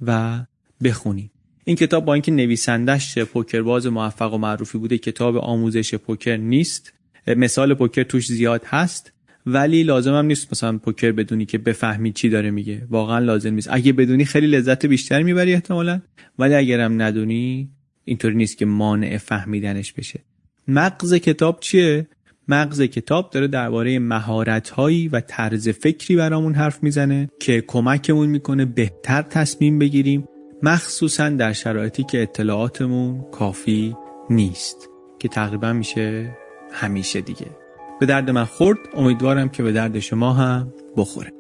و بخونین. این کتاب با اینکه نویسندش پوکرباز موفق و معروفی بوده، کتاب آموزش پوکر نیست. مثال پوکر توش زیاد هست ولی لازم هم نیست مثلا پوکر بدونی که بفهمی چی داره میگه. واقعا لازم نیست. اگه بدونی خیلی لذت بیشتر میبری احتمالاً، ولی اگرم ندونی اینطوری نیست که مانع فهمیدنش بشه. مغز کتاب چیه؟ مغز کتاب داره درباره مهارت‌هایی و طرز فکری برامون حرف میزنه که کمکمون میکنه بهتر تصمیم بگیریم، مخصوصا در شرایطی که اطلاعاتمون کافی نیست، که تقریبا میشه همیشه دیگه. به درد من خورد، امیدوارم که به درد شما هم بخوره.